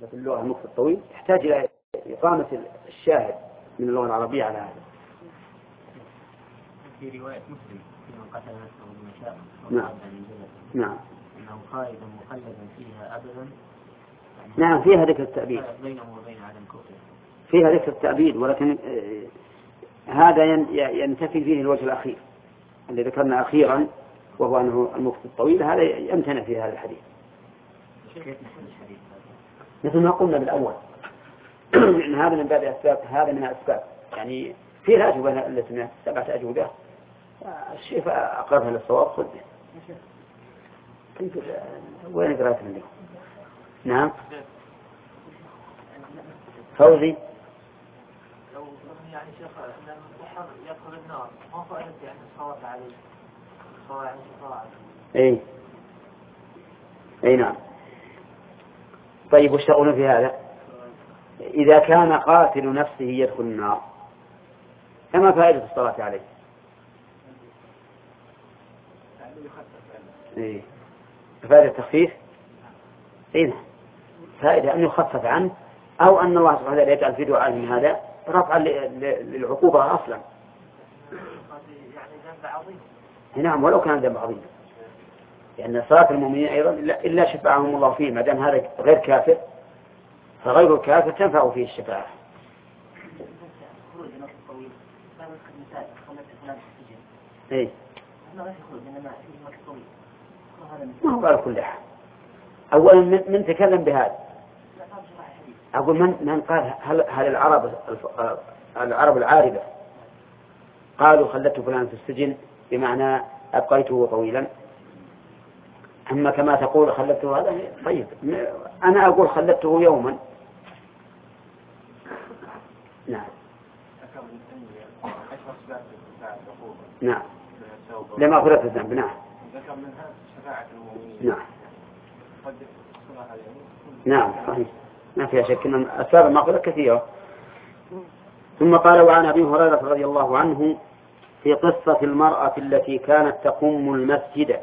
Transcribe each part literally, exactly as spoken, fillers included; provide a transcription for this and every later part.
في اللغة المكث الطويل تحتاج إلى إقامة الشاهد من اللغة العربية على هذا. في رواية مسلم في من قتل نفسه بالمشاء نعم نعم أنه خالدا مخلدا فيها أبدا. نعم فيها ذكر التأبيد بينه وبين عدم كفره فيها ذكر التأبيد، ولكن هذا ينتفي فيه الوجه الأخير اللي ذكرنا أخيرا وهو أنه المكث الطويل، هذا يمتنع في هذا الحديث. مثل ما قلنا بالأول إن هذا من باب أسباب، هذا من الأسباب، يعني في الأجوبة التي سبعة أجوبة الشيخ أقربها للصواب خذ كيف وين قرأت منه؟ نعم فوزي لو يعني شيخ لما المتحر يدخل النار ما فائدة يعني الصلاة عليه الصلاة يعني الصلاة عليه اي اي نعم. طيب وش تقولون في هذا؟ إذا كان قاتل نفسه يدخل النار فما فائدة الصلاة عليه؟ إيه فائدة التخفيف؟ إيه فائدة أن يخفف عنه، أو أن الله سبحانه وتعالى يجعل في دعاء من هذا رفعا للعقوبة أصلا. يعني ذنب عظيم. نعم ولو كان ذنب عظيم، لأن صلاة المؤمنين أيضا إلا شفاعهم الله فيه، ما دام هذا غير كافر فغير الكافر تنفع فيه الشفاعة. إيه ما هو على كل حال. أولا من, من تكلم بهذا؟ أقول من من قال هل هل العرب العرب العاربة قالوا خلدت فلان في السجن بمعنى أبقيته طويلا؟ أما كما تقول خلدته هذا طيب، أنا أقول خلدته يوما. نعم نعم لما أخذت الذنب. نعم نعم نعم صحيح ما فيها شك أن أسباب المغفرة كثيرة. ثم قال وعن أبي هريرة رضي الله عنه في قصة المرأة التي كانت تقوم المسجد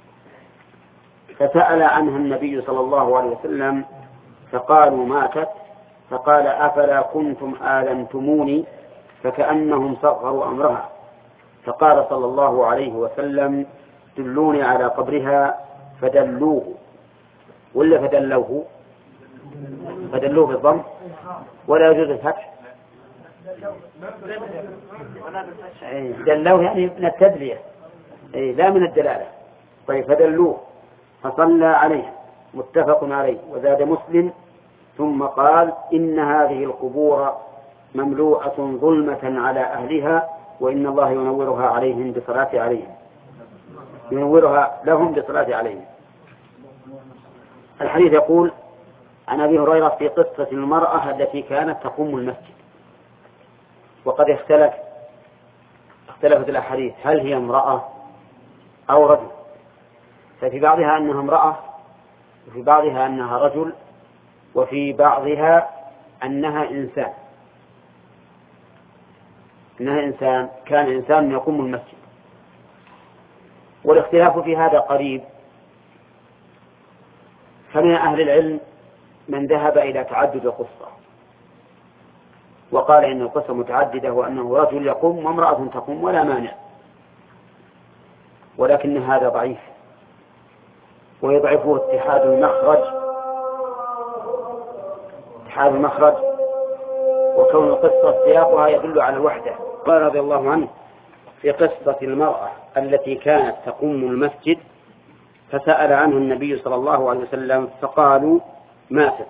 فسأل عنها النبي صلى الله عليه وسلم فقالوا ماتت، فقال أفلا كنتم آذنتموني فكأنهم صغروا أمرها، فقال صلى الله عليه وسلم دلوني على قبرها فدلوه، ولا فدلوه فدلوه بالضم ولا يجوز الفتح، دلوه يعني من التدلية لا من الدلالة. طيب فدلوه فصلى عليه متفق عليه. وزاد مسلم ثم قال إن هذه القبور مملوءة ظلمة على أهلها وإن الله ينورها عليهم بصلاة عليهم ينورها لهم بصلاة عليهم. الحديث يقول عن أبي هريرة في قصة المرأة التي كانت تقوم المسجد، وقد اختلف اختلفت الأحاديث هل هي امرأة أو رجل، ففي بعضها أنها امرأة وفي بعضها أنها رجل وفي بعضها أنها إنسان أنها إنسان كان إنسان يقوم المسجد. والاختلاف في هذا قريب، فمن أهل العلم من ذهب إلى تعدد القصة وقال إن القصة متعددة وأنه رجل يقوم وامرأة تقوم ولا مانع، ولكن هذا ضعيف ويضعفه اتحاد المخرج اتحاد المخرج وكون القصة سياقها يدل على الوحدة. قال رضي الله عنه في قصة المرأة التي كانت تقوم المسجد فسأل عنه النبي صلى الله عليه وسلم فقالوا ماتت.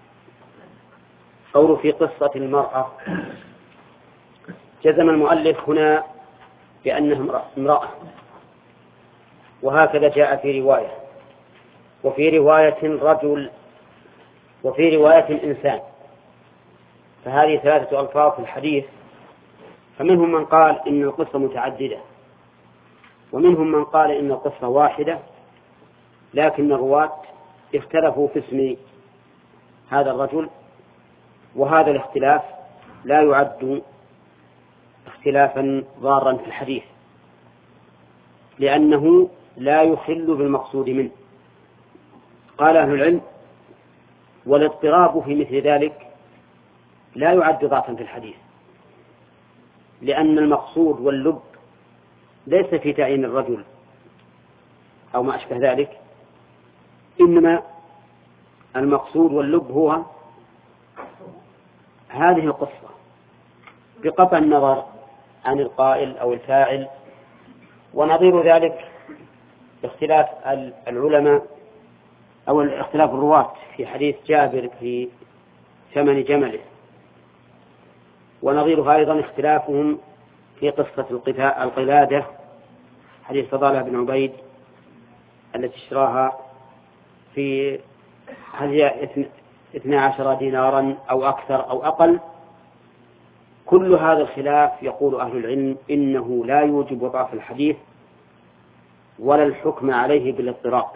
قول في قصة المرأة جزم المؤلف هنا بأنها امرأة، وهكذا جاء في رواية، وفي رواية رجل، وفي رواية إنسان، فهذه ثلاثة ألفاظ في الحديث. فمنهم من قال إن القصة متعددة، ومنهم من قال إن القصة واحدة، لكن الرواة اختلفوا في اسم هذا الرجل، وهذا الاختلاف لا يعد اختلافا ضارا في الحديث لأنه لا يخل بالمقصود منه. قال أهل العلم والاضطراب في مثل ذلك لا يعد ضعفا في الحديث، لأن المقصود واللب ليس في تعيين الرجل أو ما أشبه ذلك، إنما المقصود واللب هو هذه القصة بقطع النظر عن القائل أو الفاعل. ونظير ذلك اختلاف العلماء أو اختلاف الرواة في حديث جابر في ثمن جمله، ونظيرها أيضا اختلافهم في قصة القلادة حديث فضالة بن عبيد التي اشتراها في هل هي اثنى عشر دينارا أو أكثر أو أقل. كل هذا الخلاف يقول أهل العلم إنه لا يوجب ضعف الحديث ولا الحكم عليه بالاضطراب.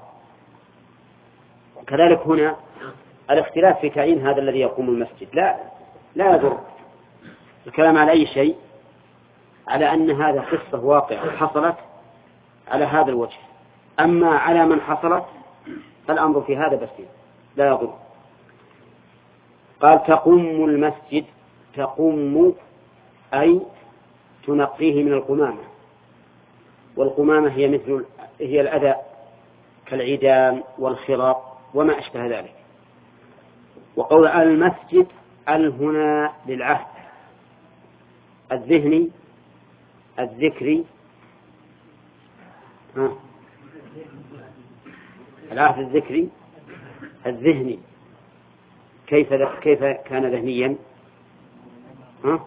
كذلك هنا الاختلاف في تعيين هذا الذي يقوم المسجد لا لا يضر. الكلام على أي شيء؟ على أن هذا قصة واقعة حصلت على هذا الوجه، أما على من حصلت فالأمر في هذا بس لا يضر. قال تقم المسجد، تقم أي تنقيه من القمامة، والقمامة هي مثل هي الأذى كالعيدان والخرق وما أشبه ذلك. وقول المسجد هنا للعهد الذهني الذكري، ها العهد الذكري الذهني. كيف كيف كان ذهنيا؟ ها؟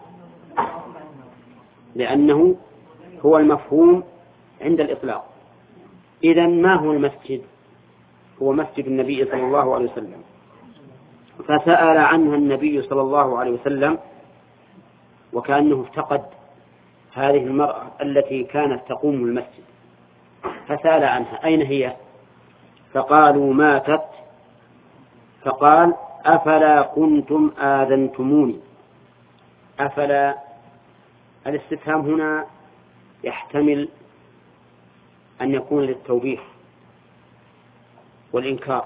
لأنه هو المفهوم عند الإطلاق. إذن ما هو المسجد؟ هو مسجد النبي صلى الله عليه وسلم، فسأل عنها النبي صلى الله عليه وسلم وكأنه افتقد هذه المرأة التي كانت تقوم المسجد، فسأل عنها أين هي؟ فقالوا ماتت. فقال أفلا كنتم آذنتموني. أفلا الاستفهام هنا يحتمل أن يكون للتوبيخ والإنكار،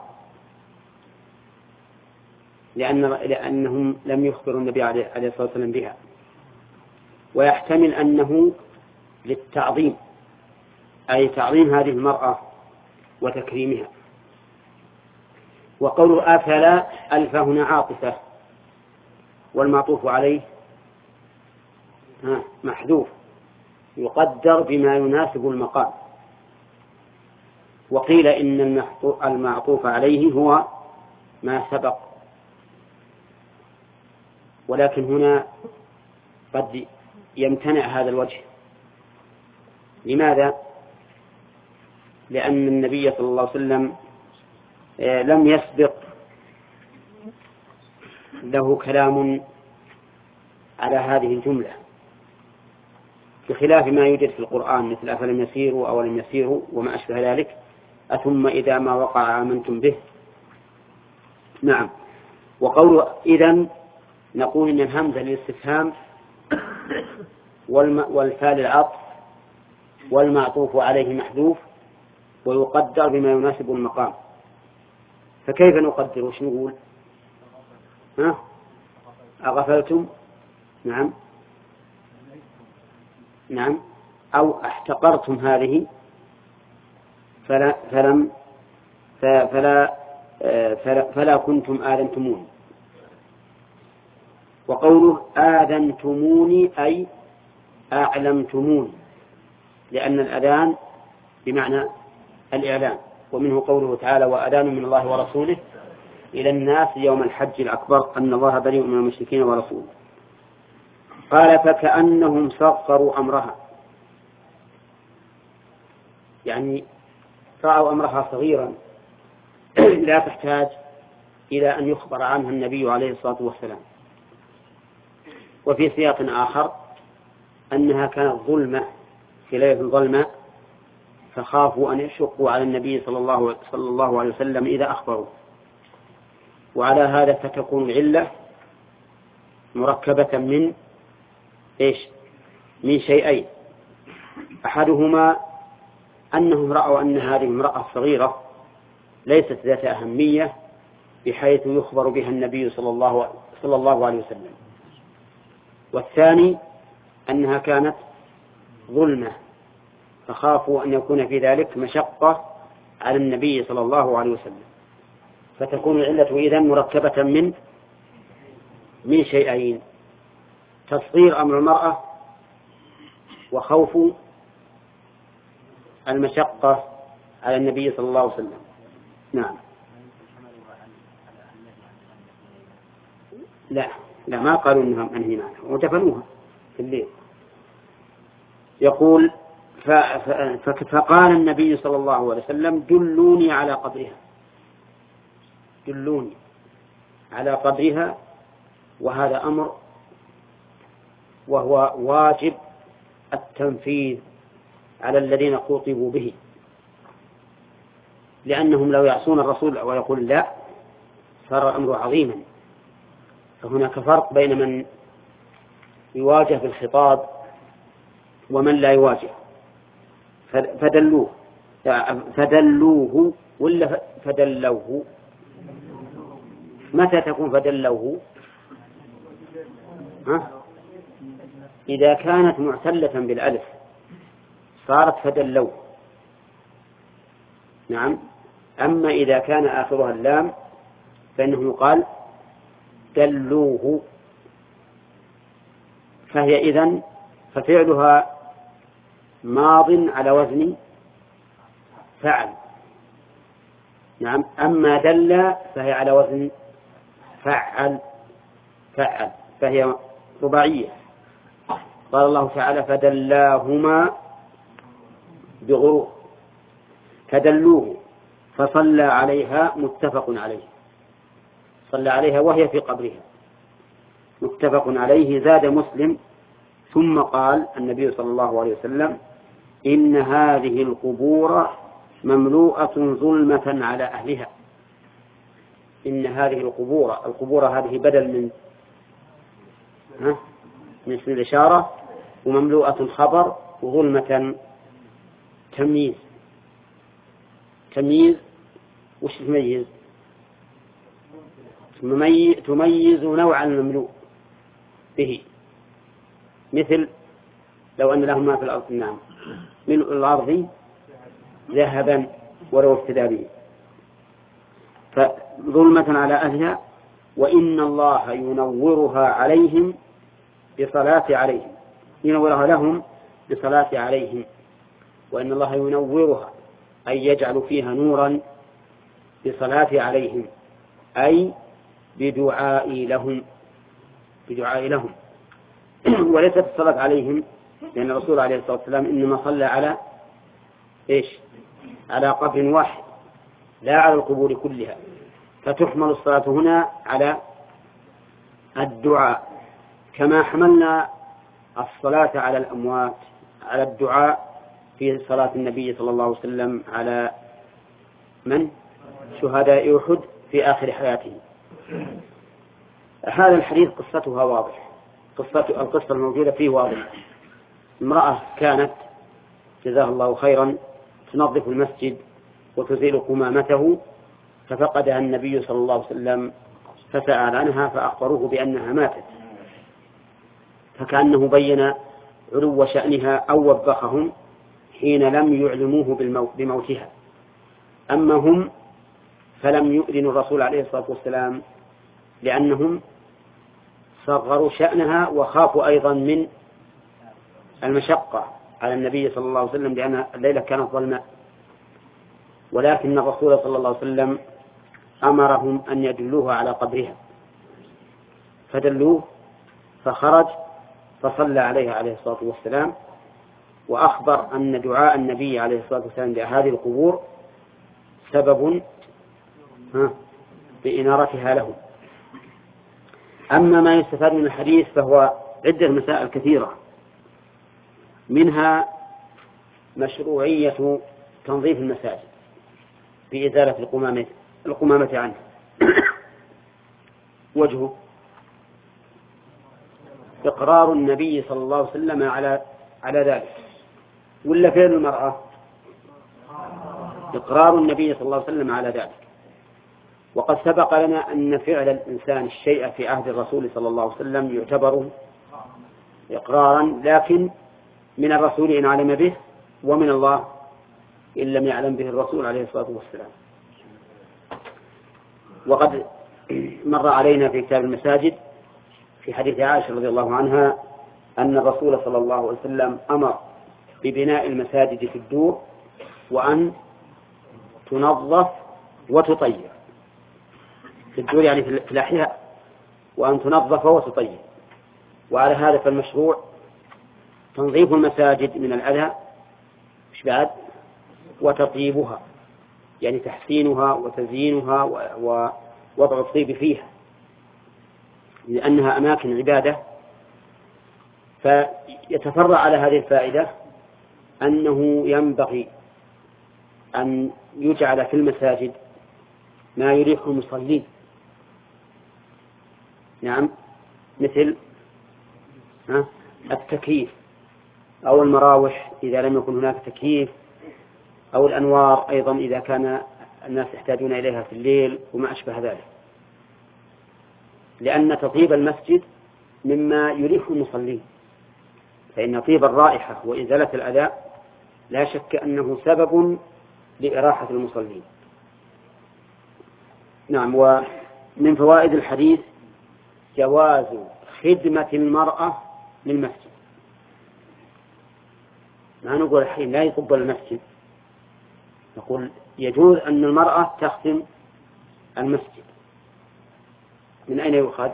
لأن لأنهم لم يخبروا النبي عليه الصلاة والسلام بها، ويحتمل أنه للتعظيم أي تعظيم هذه المرأة وتكريمها. وقول أفلا ألف هنا عاطفة، والمعطوف عليه محذوف يقدر بما يناسب المقام. وقيل إن المعطوف عليه هو ما سبق، ولكن هنا قد يمتنع هذا الوجه. لماذا؟ لأن النبي صلى الله عليه وسلم لم يسبق له كلام على هذه الجملة، بخلاف ما يوجد في القرآن مثل أفلم يسيروا أو لم يسيروا وما أشبه ذلك، أثم إذا ما وقع آمنتم به. نعم. وقول إذن نقول إن الهمزة للاستفهام والفاء للعطف والمعطوف عليه محذوف ويقدر بما يناسب المقام. فكيف نقدر؟ وش نقول؟ ها؟ أغفلتم؟ نعم نعم. أو احتقرتم هذه فلا فلم فلا فلا, فلا كنتم آذنتموني. وقوله آذنتموني أي أعلمتموني، لأن الأذان بمعنى الإعلام. ومنه قوله تعالى وأذان من الله ورسوله إلى الناس يوم الحج الأكبر أن الله بريء من المشركين ورسوله. قال فكأنهم صغروا أمرها، يعني رأوا أمرها صغيرا لا تحتاج إلى أن يخبر عنها النبي عليه الصلاة والسلام. وفي سياق آخر أنها كانت ظلمة في ليلة ظلمة فخافوا أن يشقوا على النبي صلى الله, صلى الله عليه وسلم إذا أخبروا. وعلى هذا فتكون العلة مركبة من إيش؟ من شيئين. أحدهما أنهم رأوا أن هذه امرأة صغيرة ليست ذات أهمية بحيث يخبر بها النبي صلى الله, صلى الله عليه وسلم. والثاني أنها كانت ظلمة فخافوا أن يكون في ذلك مشقة على النبي صلى الله عليه وسلم، فتكون العلة إذن مركبة من من شيئين: تصغير أمر المرأة وخوف المشقة على النبي صلى الله عليه وسلم. نعم. لا لا ما قالوا أنهم أنهي عنها ودفنوها في الليل. يقول فقال النبي صلى الله عليه وسلم: دلوني على قبرها، دلوني على قبرها. وهذا أمر وهو واجب التنفيذ على الذين خوطبوا به، لأنهم لو يعصون الرسول ويقول لا صار الأمر عظيما. فهناك فرق بين من يواجه بالخطاب ومن لا يواجه. فدلوه فدلوه ولا فدلوه؟ متى تكون فدلوه؟ ها؟ إذا كانت معتلة بالألف صارت فدلوه. نعم. أما إذا كان آخرها اللام فإنه يقال دلوه. فهي إذن ففعلها ماض على وزن فعل. نعم. أما دل فهي على وزن فعل فعل فهي رباعية. قال الله تعالى: فدلاهما بغرور. فدلوه فصلى عليها متفق عليه، صلى عليها وهي في قبرها متفق عليه. زاد مسلم: ثم قال النبي صلى الله عليه وسلم: إن هذه القبور مملوءة ظلمة على أهلها. إن هذه القبور، القبور هذه بدل من ها من اسم الإشارة، ومملوءة خبر، وظلمة تمييز. تمييز وش تميز؟ تميز نوع المملوء به، مثل لو أن لهم ما في الأرض نعم ملء الأرض ذهبا ولو افتدى به. فظلمة على أهلها. وإن الله ينورها عليهم بصلاة عليهم، ينورها لهم بصلاة عليهم. وإن الله ينورها أي يجعل فيها نورا بصلاة عليهم، أي بدعاء لهم بدعاء لهم وليست الصلاة عليهم، لأن الرسول عليه الصلاة والسلام إنما صلى على إيش؟ على قبر واحد لا على القبور كلها. فتحمل الصلاة هنا على الدعاء، كما حملنا الصلاة على الأموات على الدعاء في صلاة النبي صلى الله عليه وسلم على من؟ شهداء أحد في آخر حياته. هذا الحديث قصتها واضح، قصة القصة الموجودة فيه واضح. امرأة كانت جزاها الله خيرا تنظف المسجد وتزيل قمامته، ففقدها النبي صلى الله عليه وسلم فسأل عنها فأخبروه بأنها ماتت، فكأنه بين علو شأنها أو وبخهم حين لم يعلموه بموتها. أما هم فلم يؤذنوا الرسول عليه الصلاة والسلام لأنهم صغروا شأنها وخافوا أيضا من المشقة على النبي صلى الله عليه وسلم لأن الليلة كانت ظلماء. ولكن الرسول صلى الله عليه وسلم أمرهم أن يدلوها على قبرها، فدلوه فخرج فصلى عليها عليه الصلاة والسلام، وأخبر أن دعاء النبي عليه الصلاة والسلام لهذه القبور سبب بإنارتها له. أما ما يستفاد من الحديث فهو عدة مسائل كثيرة، منها مشروعية تنظيف المساجد بإزالة القمامة القمامة عنه. وجهه إقرار النبي صلى الله عليه وسلم على على ذلك، ولا فعل المرأة؟ إقرار النبي صلى الله عليه وسلم على ذلك. وقد سبق لنا أن فعل الإنسان الشيء في عهد الرسول صلى الله عليه وسلم يعتبر إقرارا، لكن من الرسول إن علم به، ومن الله إن لم يعلم به الرسول عليه الصلاة والسلام. وقد مر علينا في كتاب المساجد في حديث عائشة رضي الله عنها أن الرسول صلى الله عليه وسلم أمر ببناء المساجد في الدور وأن تنظف وتطيب. في الدور يعني في الأحياء، وأن تنظف وتطيب. وعلى هذا فالمشروع تنظيف المساجد من الأذى مش بعد، وتطيبها يعني تحسينها وتزيينها ووضع الطيب فيها، لأنها أماكن عبادة. فيتفرع على هذه الفائدة أنه ينبغي أن يجعل في المساجد ما يريح المصلين. نعم، مثل التكييف أو المراوح إذا لم يكن هناك تكييف، أو الأنوار أيضا إذا كان الناس يحتاجون إليها في الليل وما أشبه ذلك، لأن تطيب المسجد مما يريح المصلين. فإن طيب الرائحة وإزالة الأذى لا شك أنه سبب لإراحة المصلين. نعم. ومن فوائد الحديث جواز خدمة المرأة للمسجد. ما نقول الحين لا يقبل المسجد، نقول يجوز أن المرأة تخدم المسجد. من أين يؤخذ؟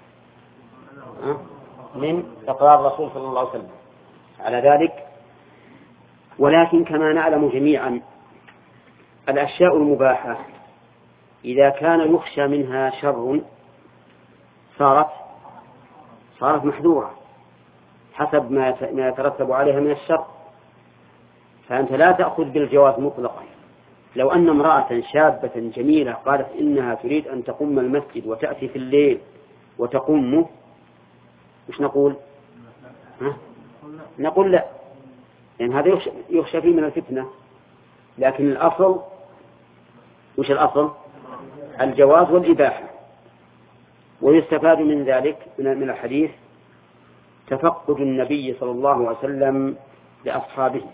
من إقرار الرسول صلى الله عليه وسلم على ذلك. ولكن كما نعلم جميعا الأشياء المباحة إذا كان يخشى منها شر صارت صارت محذورة حسب ما يترتب عليها من الشر. فأنت لا تأخذ بالجواز مطلقا. لو أن امرأة شابة جميلة قالت إنها تريد أن تقوم المسجد وتأتي في الليل وتقومه، مش نقول؟ ها؟ نقول لا، يعني هذا يخشى, يخشى فيه من الفتنة. لكن الأصل وش الأصل؟ الجواز والإباحة. ويستفاد من ذلك من الحديث تفقد النبي صلى الله عليه وسلم لأصحابه،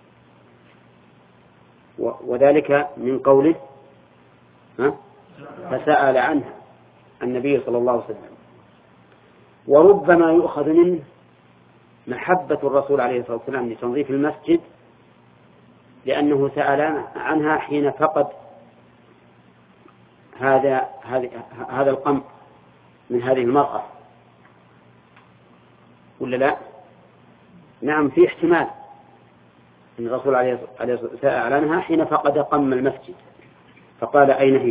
وذلك من قوله فسأل عنها النبي صلى الله عليه وسلم. وربما يؤخذ منه محبة الرسول عليه الصلاة والسلام لتنظيف المسجد، لأنه سأل عنها حين فقد هذا هذا القمع من هذه المرأة، ولا لا؟ نعم، في احتمال أن الرسول عليه الصلاة والسلام سأل عنها حين فقد قم المسجد فقال أين هي.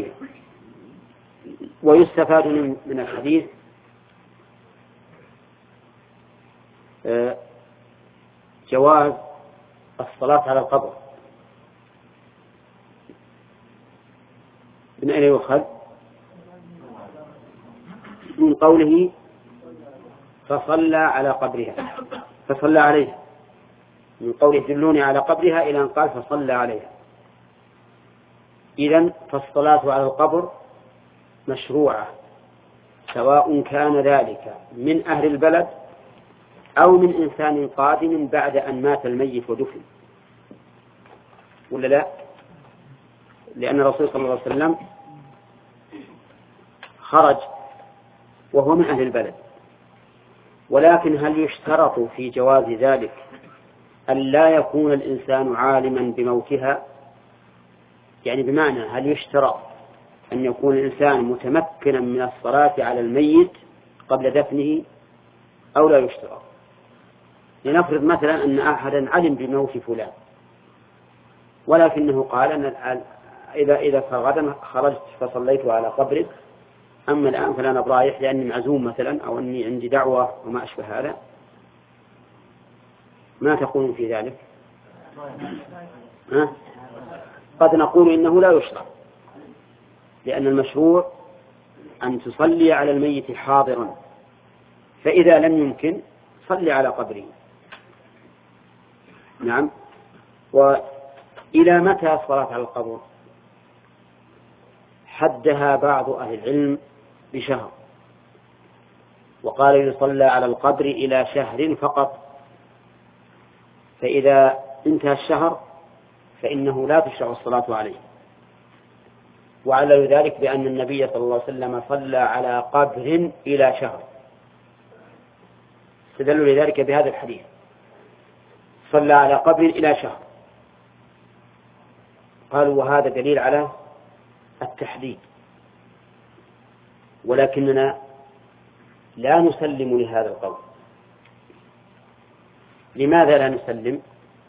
ويستفاد من الحديث جواز الصلاة على القبر. من أين يؤخذ؟ من قوله فصلى على قبرها، فصلى عليها، من قوله دلوني على قبرها إلى أن قال فصلى عليها. إذن فالصلاة على القبر مشروعة، سواء كان ذلك من أهل البلد أو من إنسان قادم بعد أن مات الميت ودفن، ولا لا؟ لأن الرسول صلى الله عليه وسلم خرج وهو من أهل البلد. ولكن هل يشترط في جواز ذلك أن لا يكون الإنسان عالما بموتها؟ يعني بمعنى هل يشترط أن يكون الإنسان متمكنا من الصلاة على الميت قبل دفنه أو لا يشترط؟ لنفرض مثلا أن أحدا علم بموت فلان، ولكنه قال أن إذا إذا غدا خرجت فصليت على قبرك، أما الآن فلا برايح لأني معزوم مثلا أو أني عندي دعوة وما أشبه هذا. ما تقولون في ذلك؟ ها؟ قد نقول إنه لا يشرع، لأن المشروع أن تصلي على الميت حاضرا، فإذا لم يمكن صلي على قبره. نعم. وإلى متى الصلاة على القبر؟ حدها بعض أهل العلم بشهر، وقال يصلى على القبر إلى شهر فقط، فإذا انتهى الشهر فإنه لا تشرع الصلاة عليه. وعلل ذلك بأن النبي صلى الله عليه وسلم صلى على قبر إلى شهر، استدلوا لذلك بهذا الحديث، صلى على قبر إلى شهر، قالوا وهذا دليل على التحديد. ولكننا لا نسلم لهذا القول. لماذا لا نسلم؟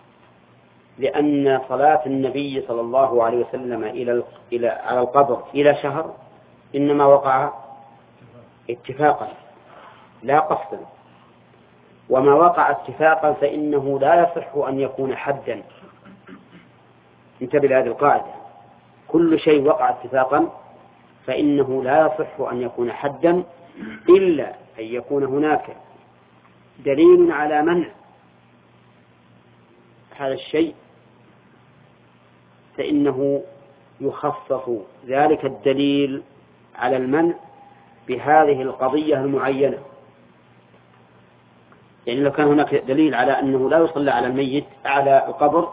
لأن صلاة النبي صلى الله عليه وسلم إلى إلى على القبر إلى شهر إنما وقع اتفاقا لا قصدا، وما وقع اتفاقا فإنه لا يصح أن يكون حدا. انتبه لهذه القاعدة، كل شيء وقع اتفاقا فإنه لا يصح أن يكون حدا إلا أن يكون هناك دليل على منع هذا الشيء، فإنه يخصص ذلك الدليل على المنع بهذه القضية المعينة. يعني لو كان هناك دليل على أنه لا يصلى على الميت على القبر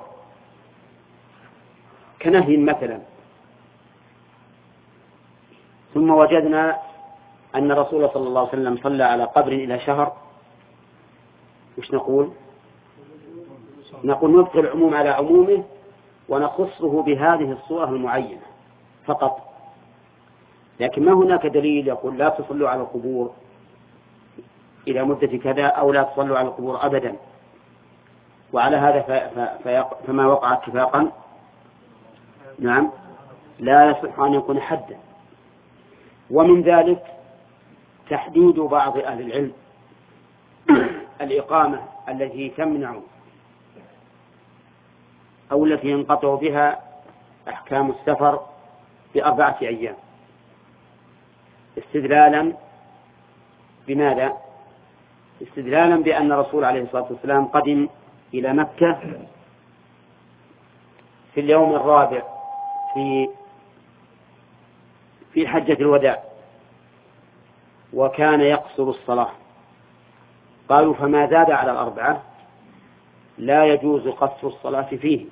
كنهي مثلا، ثم وجدنا أن رسول صلى الله عليه وسلم صلى على قبر إلى شهر، وش نقول؟ نقول نبقي العموم على عمومه ونخصه بهذه الصورة المعينة فقط. لكن ما هناك دليل يقول لا تصلوا على القبور إلى مدة كذا أو لا تصلوا على القبور أبدا. وعلى هذا فما وقع اتفاقا نعم لا يصح أن يكون حدا. ومن ذلك تحديد بعض أهل العلم الإقامة التي تمنع أو التي ينقطع بها أحكام السفر بأربعة أيام، استدلالا بماذا؟ استدلالا بأن الرسول عليه الصلاة والسلام قدم إلى مكة في اليوم الرابع في في حجة الوداع، وكان يقصر الصلاة. قالوا فما زاد على الأربعة لا يجوز قصر الصلاة فيه.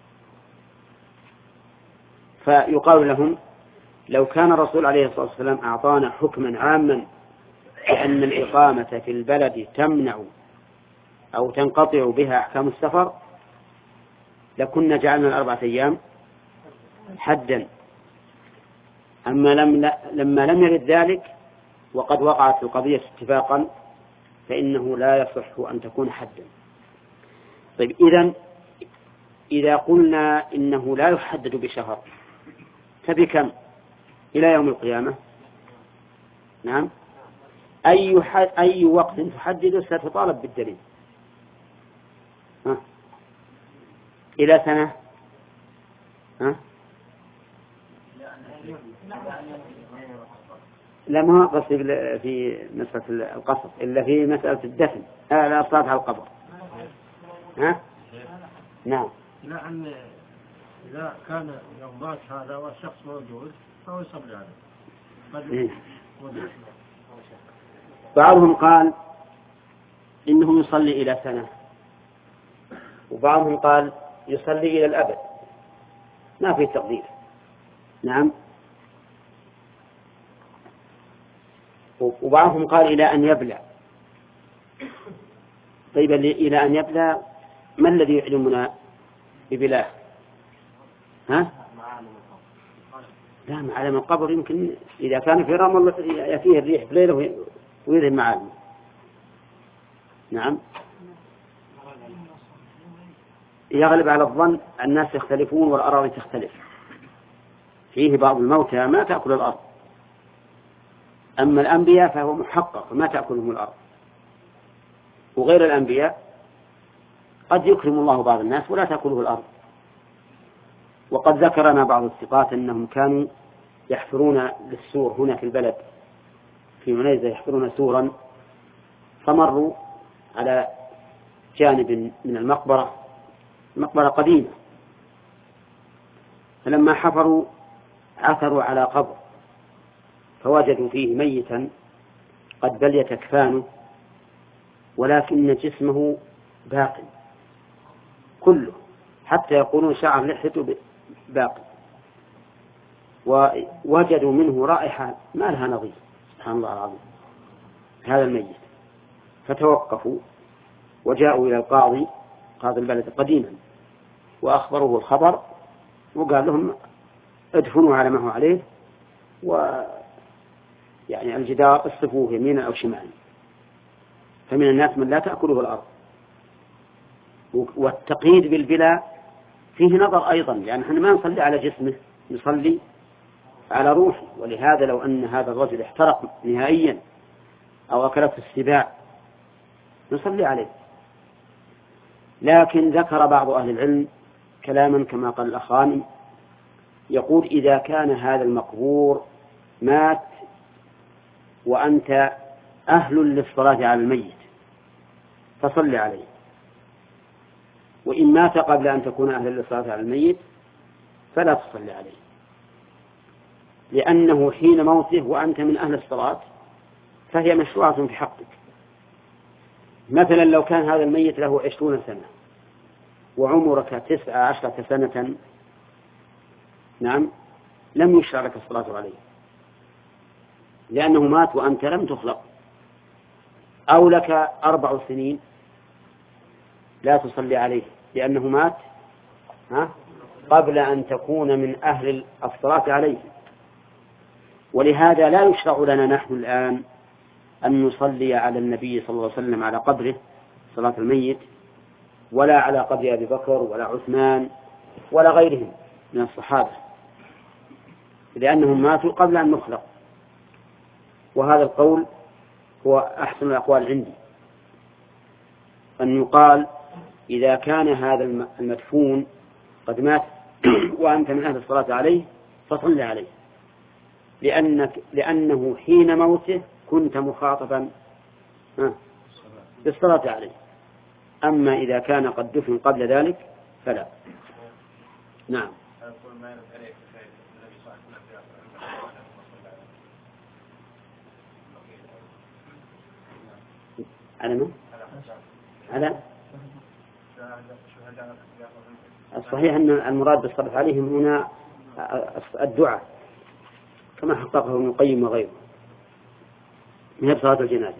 فيقال لهم لو كان الرسول عليه الصلاة والسلام أعطانا حكما عاما بأن الإقامة في البلد تمنع أو تنقطع بها أحكام السفر لكنا جعلنا الأربعة أيام حدا. أما لم لما لم يرد ذلك وقد وقعت القضية اتفاقا فإنه لا يصح أن تكون حدا. طيب إذن إذا قلنا إنه لا يحدد بشهر فبكم إلى يوم القيامة؟ نعم، أي أي وقت تحدد ستطالب بالدليل. ها؟ إلى سنة؟ ها؟ لا ما قصدي في مسألة القصر إلا في مسألة الدفن، آه لا الصلاة على القبر. ها؟ نعم. لأن إذا كان يوم مات هذا والشخص موجود فهو يصلي عليه. بعضهم قال إنه يصلي إلى سنة، وبعضهم قال يصلي إلى الأبد، ما في تقدير. نعم. وبعضهم قال إلى أن يبلى. طيب إلى أن يبلى ما الذي يعلمنا ببلاه؟ ها؟ لا معالم القبر يمكن إذا كان في رمل يأتيه الريح بليله ويذهب معالمه. نعم. يغلب على الظن الناس يختلفون والأراضي تختلف، فيه بعض الموتى ما تأكل الأرض، أما الأنبياء فهو محقق ما تأكلهم الأرض، وغير الأنبياء قد يكرم الله بعض الناس ولا تأكله الأرض. وقد ذكرنا بعض الثقات أنهم كانوا يحفرون للسور هنا في البلد في منيزة، يحفرون سورا فمروا على جانب من المقبرة، مقبرة قديمة، فلما حفروا عثروا على قبر فوجدوا فيه ميتا قد بليت أكفانه ولكن جسمه باق كله، حتى يقولون شعر لحيته باق، ووجدوا منه رائحة ما لها نظير، سبحان الله العظيم، هذا الميت. فتوقفوا وجاءوا إلى القاضي قاضي البلد قديما وأخبروه الخبر وقال لهم ادفنوا على ما هو عليه، ويعني الجدار اصطفوه يمينا أو شمالا، فمن الناس من لا تأكله الأرض. والتقييد بالبلا فيه نظر أيضا، لأن يعني احنا ما نصلي على جسمه، نصلي على روحه. ولهذا لو أن هذا الرجل احترق نهائيا أو أكلته السباع نصلي عليه. لكن ذكر بعض أهل العلم كلاما كما قال الأخراني، يقول إذا كان هذا المقبور مات وأنت أهل للصلاة على الميت فصل عليه، وإن مات قبل أن تكون أهل للصلاة على الميت فلا تصلي عليه، لأنه حين موته وأنت من أهل الصلاة فهي مشروعة في حقك. مثلا لو كان هذا الميت له عشرون سنة وعمرك تسعة عشرة سنة، نعم، لم يشرع لك الصلاة عليه لأنه مات وأنت لم تخلق. أو لك أربع سنين لا تصلي عليه لأنه مات ها قبل أن تكون من أهل الصلاة عليه. ولهذا لا يشرع لنا نحن الآن أن نصلي على النبي صلى الله عليه وسلم على قبره صلاة الميت، ولا على قبر أبي بكر ولا عثمان ولا غيرهم من الصحابة، لأنهم ماتوا قبل أن نخلق. وهذا القول هو أحسن الأقوال عندي، أن يقال إذا كان هذا المدفون قد مات وأنت من أهل الصلاة عليه فصل عليه، لأنك لأنه حين موته كنت مخاطبا بالصلاة عليه. أما إذا كان قد دفن قبل ذلك فلا. نعم. على من؟ على الصحيح أن المراد بالصلاة عليهم هنا الدعاء كما حققه ابن القيم وغيره من صلاة الجنازة.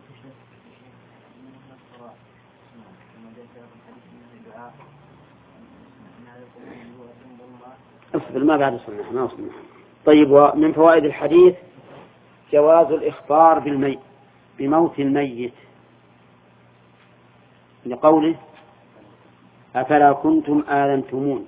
اصبر ما بعد صلنا ما وصلنا. طيب، ومن فوائد الحديث جواز الإخبار بالميت بموت الميت لقوله أفلا كنتم آذنتمون.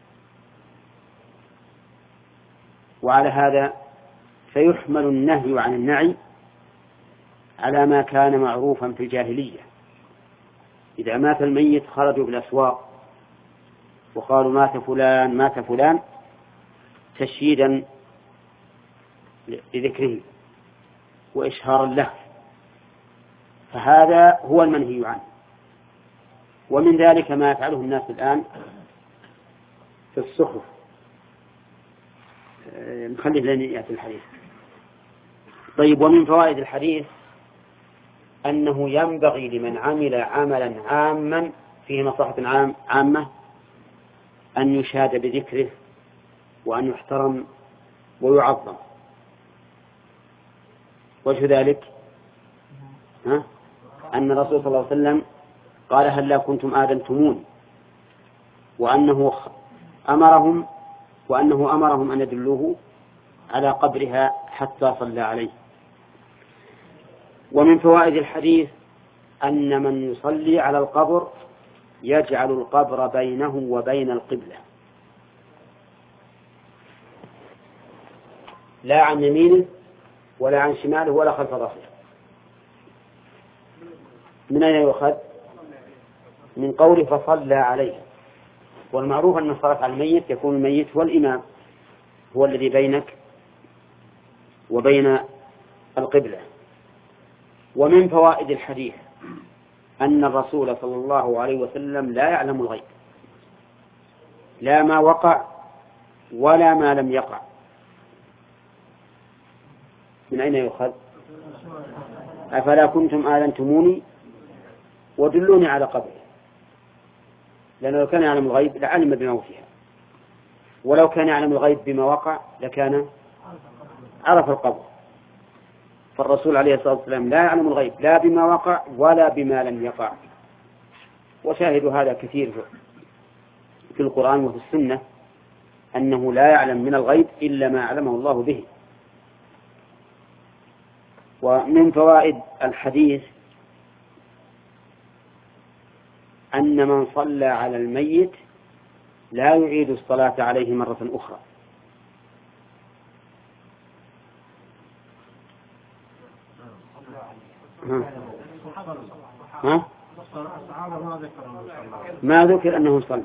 وعلى هذا فيحمل النهي عن النعي على ما كان معروفا في الجاهلية. إذا مات الميت خرجوا بالأسواق وقالوا مات فلان مات فلان تشييدا لذكره وإشهارا له، فهذا هو المنهي عنه. ومن ذلك ما يفعله الناس الآن في الصحف. نخليه لن يأتي الحديث. طيب، ومن فوائد الحديث أنه ينبغي لمن عمل عملا عاما فيه مصلحة عام عامة أن يشاد بذكره وأن يحترم ويعظم. وجه ذلك ها؟ أن الرسول صلى الله عليه وسلم قال هل لا كنتم آذنتمون، وأنه أمرهم وأنه أمرهم أن يدلوه على قبرها حتى صلى عليه. ومن فوائد الحديث أن من يصلي على القبر يجعل القبر بينه وبين القبلة، لا عن يمينه ولا عن شماله ولا خلف ظهره. من أين يؤخذ؟ من قوله فصلى عليه. والمعروف أن الصلاة على الميت يكون الميت هو الإمام، هو الذي بينك وبين القبلة. ومن فوائد الحديث أن الرسول صلى الله عليه وسلم لا يعلم الغيب، لا ما وقع ولا ما لم يقع، من أين يؤخذ؟ أفلا كنتم آذنتموني ودلوني على قبره، لأنه لو كان يعلم الغيب لعلم بموتها، ولو كان يعلم الغيب بما وقع لكان عرف القبر. فالرسول عليه الصلاة والسلام لا يعلم الغيب لا بما وقع ولا بما لم يقع. وشاهد هذا كثير في القرآن وفي السنة، أنه لا يعلم من الغيب إلا ما علمه الله به. ومن فوائد الحديث أن من صلى على الميت لا يعيد الصلاة عليه مرة أخرى. ها؟ ها؟ ما ذكر أنهم صلوا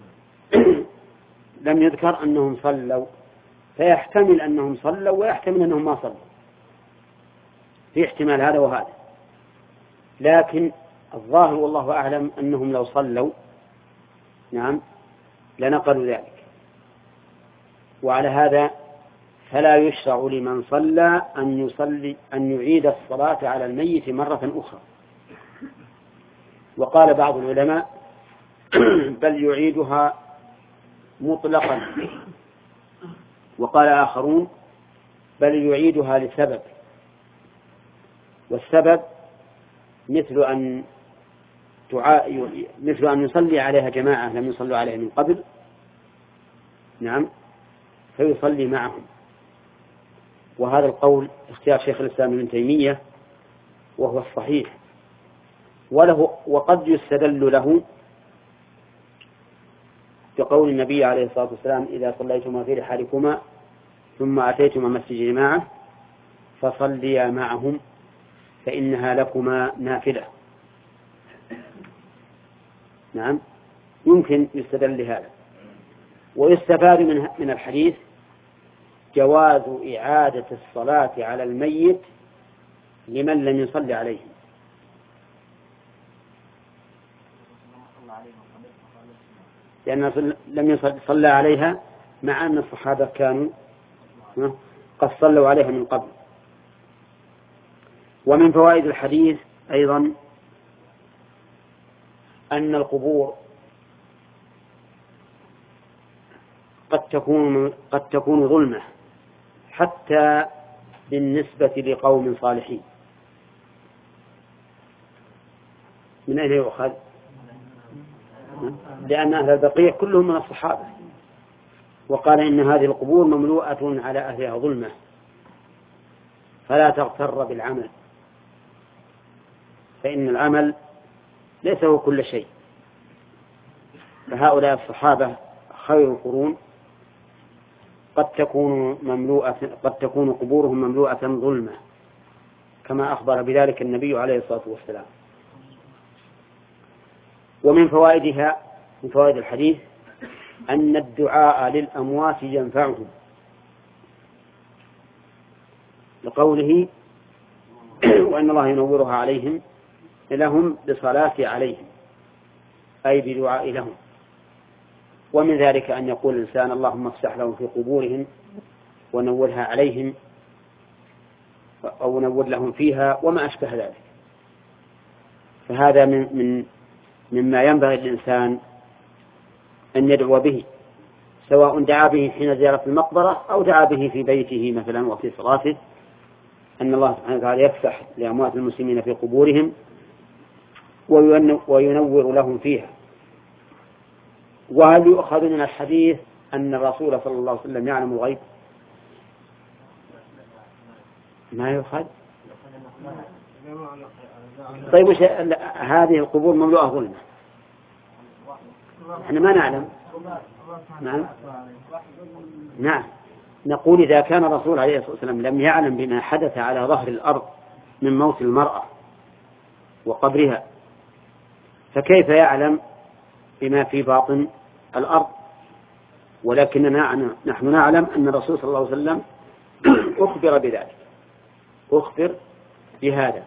لم يذكر أنهم صلوا، فيحتمل أنهم صلوا ويحتمل أنهم ما صلوا، في احتمال هذا وهذا، لكن الظاهر والله أعلم أنهم لو صلوا نعم لنقلوا ذلك. وعلى هذا فلا يشرع لمن صلى أن يصلي أن يعيد الصلاة على الميت مرة أخرى. وقال بعض العلماء بل يعيدها مطلقا، وقال آخرون بل يعيدها لسبب، والسبب مثل أن تعا... مثل أن يصلي عليها جماعة لم يصلوا عليها من قبل نعم فيصلي معهم. وهذا القول اختيار شيخ الإسلام ابن تيمية وهو الصحيح، وله وقد يستدل له بقول النبي عليه الصلاة والسلام إذا صليتما في رحالكما ثم أتيتما مسجد جماعة فصليا معهم فإنها لكما نافلة. نعم يمكن يستدل لهذا. ويستفاد من من الحديث جواز إعادة الصلاة على الميت لمن لم يصلي عليه، لأن لم يصلى عليها مع أن الصحابة كانوا قد صلوا عليها من قبل. ومن فوائد الحديث أيضا أن القبور قد تكون قد تكون ظلمة حتى بالنسبة لقوم صالحين. من أين يؤخذ؟ لأن أهل البقيع كلهم من الصحابة، وقال إن هذه القبور مملوءة على أهلها ظلمة فلا تغتر بالعمل، فإن العمل ليس هو كل شيء. فهؤلاء الصحابة خير القرون قد تكون مملوءة قد تكون قبورهم مملوءة ظلمة كما أخبر بذلك النبي عليه الصلاة والسلام. ومن فوائدها من فوائد الحديث أن الدعاء للأموات ينفعهم، لقوله وأن الله ينورها عليهم لهم بصلاة عليهم، أي بدعاء لهم. ومن ذلك أن يقول الإنسان اللهم افسح لهم في قبورهم ونورها عليهم أو نور لهم فيها وما أشبه ذلك. فهذا من من مما ينبغي للإنسان أن يدعو به، سواء دعا به حين زيارة المقبرة أو دعا به في بيته مثلا وفي صلاته، أن الله سبحانه وتعالى يفسح لأموات المسلمين في قبورهم وينور لهم فيها. وهل يؤخذ من الحديث أن الرسول صلى الله عليه وسلم يعلم الغيب؟ ما يؤخذ. طيب وش هذه القبور مملوءة ظلمة، احنا ما نعلم. نعم نعم نقول إذا كان الرسول عليه الصلاة والسلام لم يعلم بما حدث على ظهر الأرض من موت المرأة وقبرها، فكيف يعلم بما في باطن الأرض؟ ولكننا نحن نعلم أن الرسول صلى الله عليه وسلم أخبر بذلك، أخبر بهذا.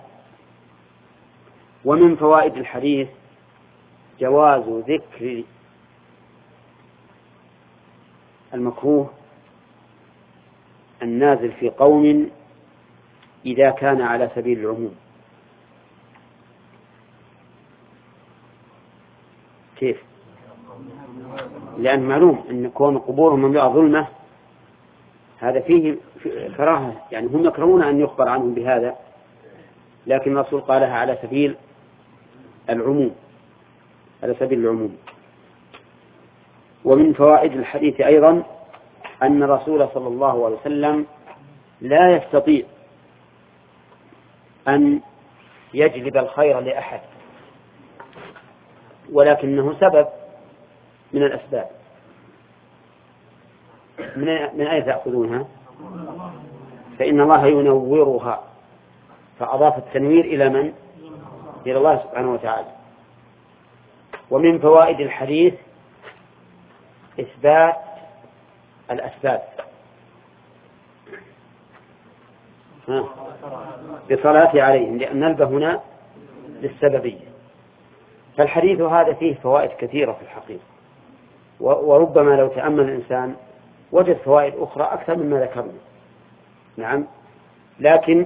ومن فوائد الحديث جواز ذكر المكروه النازل في قوم إذا كان على سبيل العموم. كيف؟ لأن معلوم أن كون قبورهم مملوءة ظلمة هذا فيه كراهة، يعني هم يكرهون أن يخبر عنهم بهذا، لكن الرسول قالها على سبيل العموم، على سبيل العموم. ومن فوائد الحديث أيضا أن الرسول صلى الله عليه وسلم لا يستطيع أن يجلب الخير لأحد، ولكنه سبب من الأسباب. من أين تأخذونها؟ فإن الله ينورها، فأضاف التنوير إلى من؟ إلى الله سبحانه وتعالى. ومن فوائد الحديث إثبات الأسباب بصلاة عليهم، لأن الب هنا للسببية. فالحديث هذا فيه فوائد كثيرة في الحقيقة، وربما لو تأمل الإنسان وجد فوائد أخرى أكثر مما ذكرنا. نعم، لكن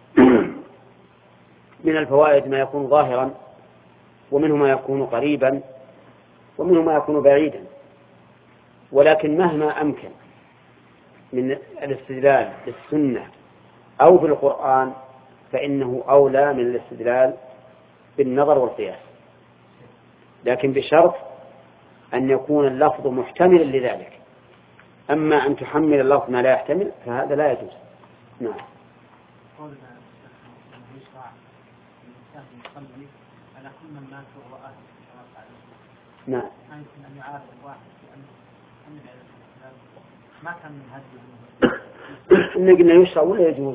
من الفوائد ما يكون ظاهرا، ومنه ما يكون قريبا، ومنه ما يكون بعيدا، ولكن مهما أمكن من الاستدلال بالسنة أو بالقرآن فإنه أولى من الاستدلال بالنظر والقياس، لكن بشرط أن يكون اللفظ محتملا لذلك. أما أن تحمل اللفظ ما لا يحتمل فهذا لا يجوز. نعم. قولنا أنه يشرع الإنسان يصلي على كل من مات وهو أهل نعم. ما يمكن أن يعارض الواحد بأن ما كان من هذه إن قلنا يشرع ولا يجوز؟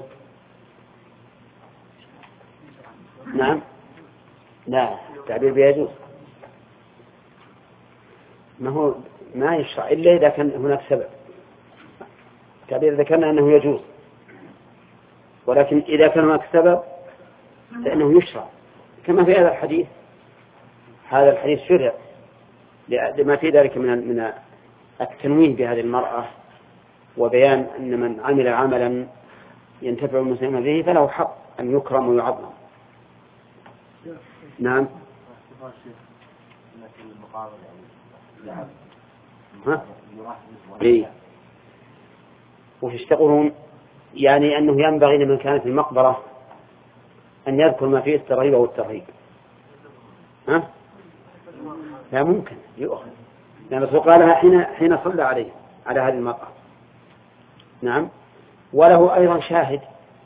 نعم، لا، التعبير بيجوز. ما هو ما يشرع إلا إذا كان هناك سبب. التعبير ذكرنا أنه يجوز، ولكن إذا كان هناك سبب فإنه يشرع، كما في هذا الحديث. هذا الحديث شرع لما في ذلك من من التنويه بهذه المرأة، وبيان أن من عمل عملا ينتفع المسلمين به فله حق أن يكرم ويعظم. نعم. ها؟ إيه. وش تقولون؟ يعني أنه ينبغي لمن كان في المقبرة أن يذكر ما فيه الترغيب والترهيب. ها؟ لا ممكن يؤخذ، لأن الرسول قالها حين حين صلى عليه على هذه المرأة. نعم. وله أيضا شاهد،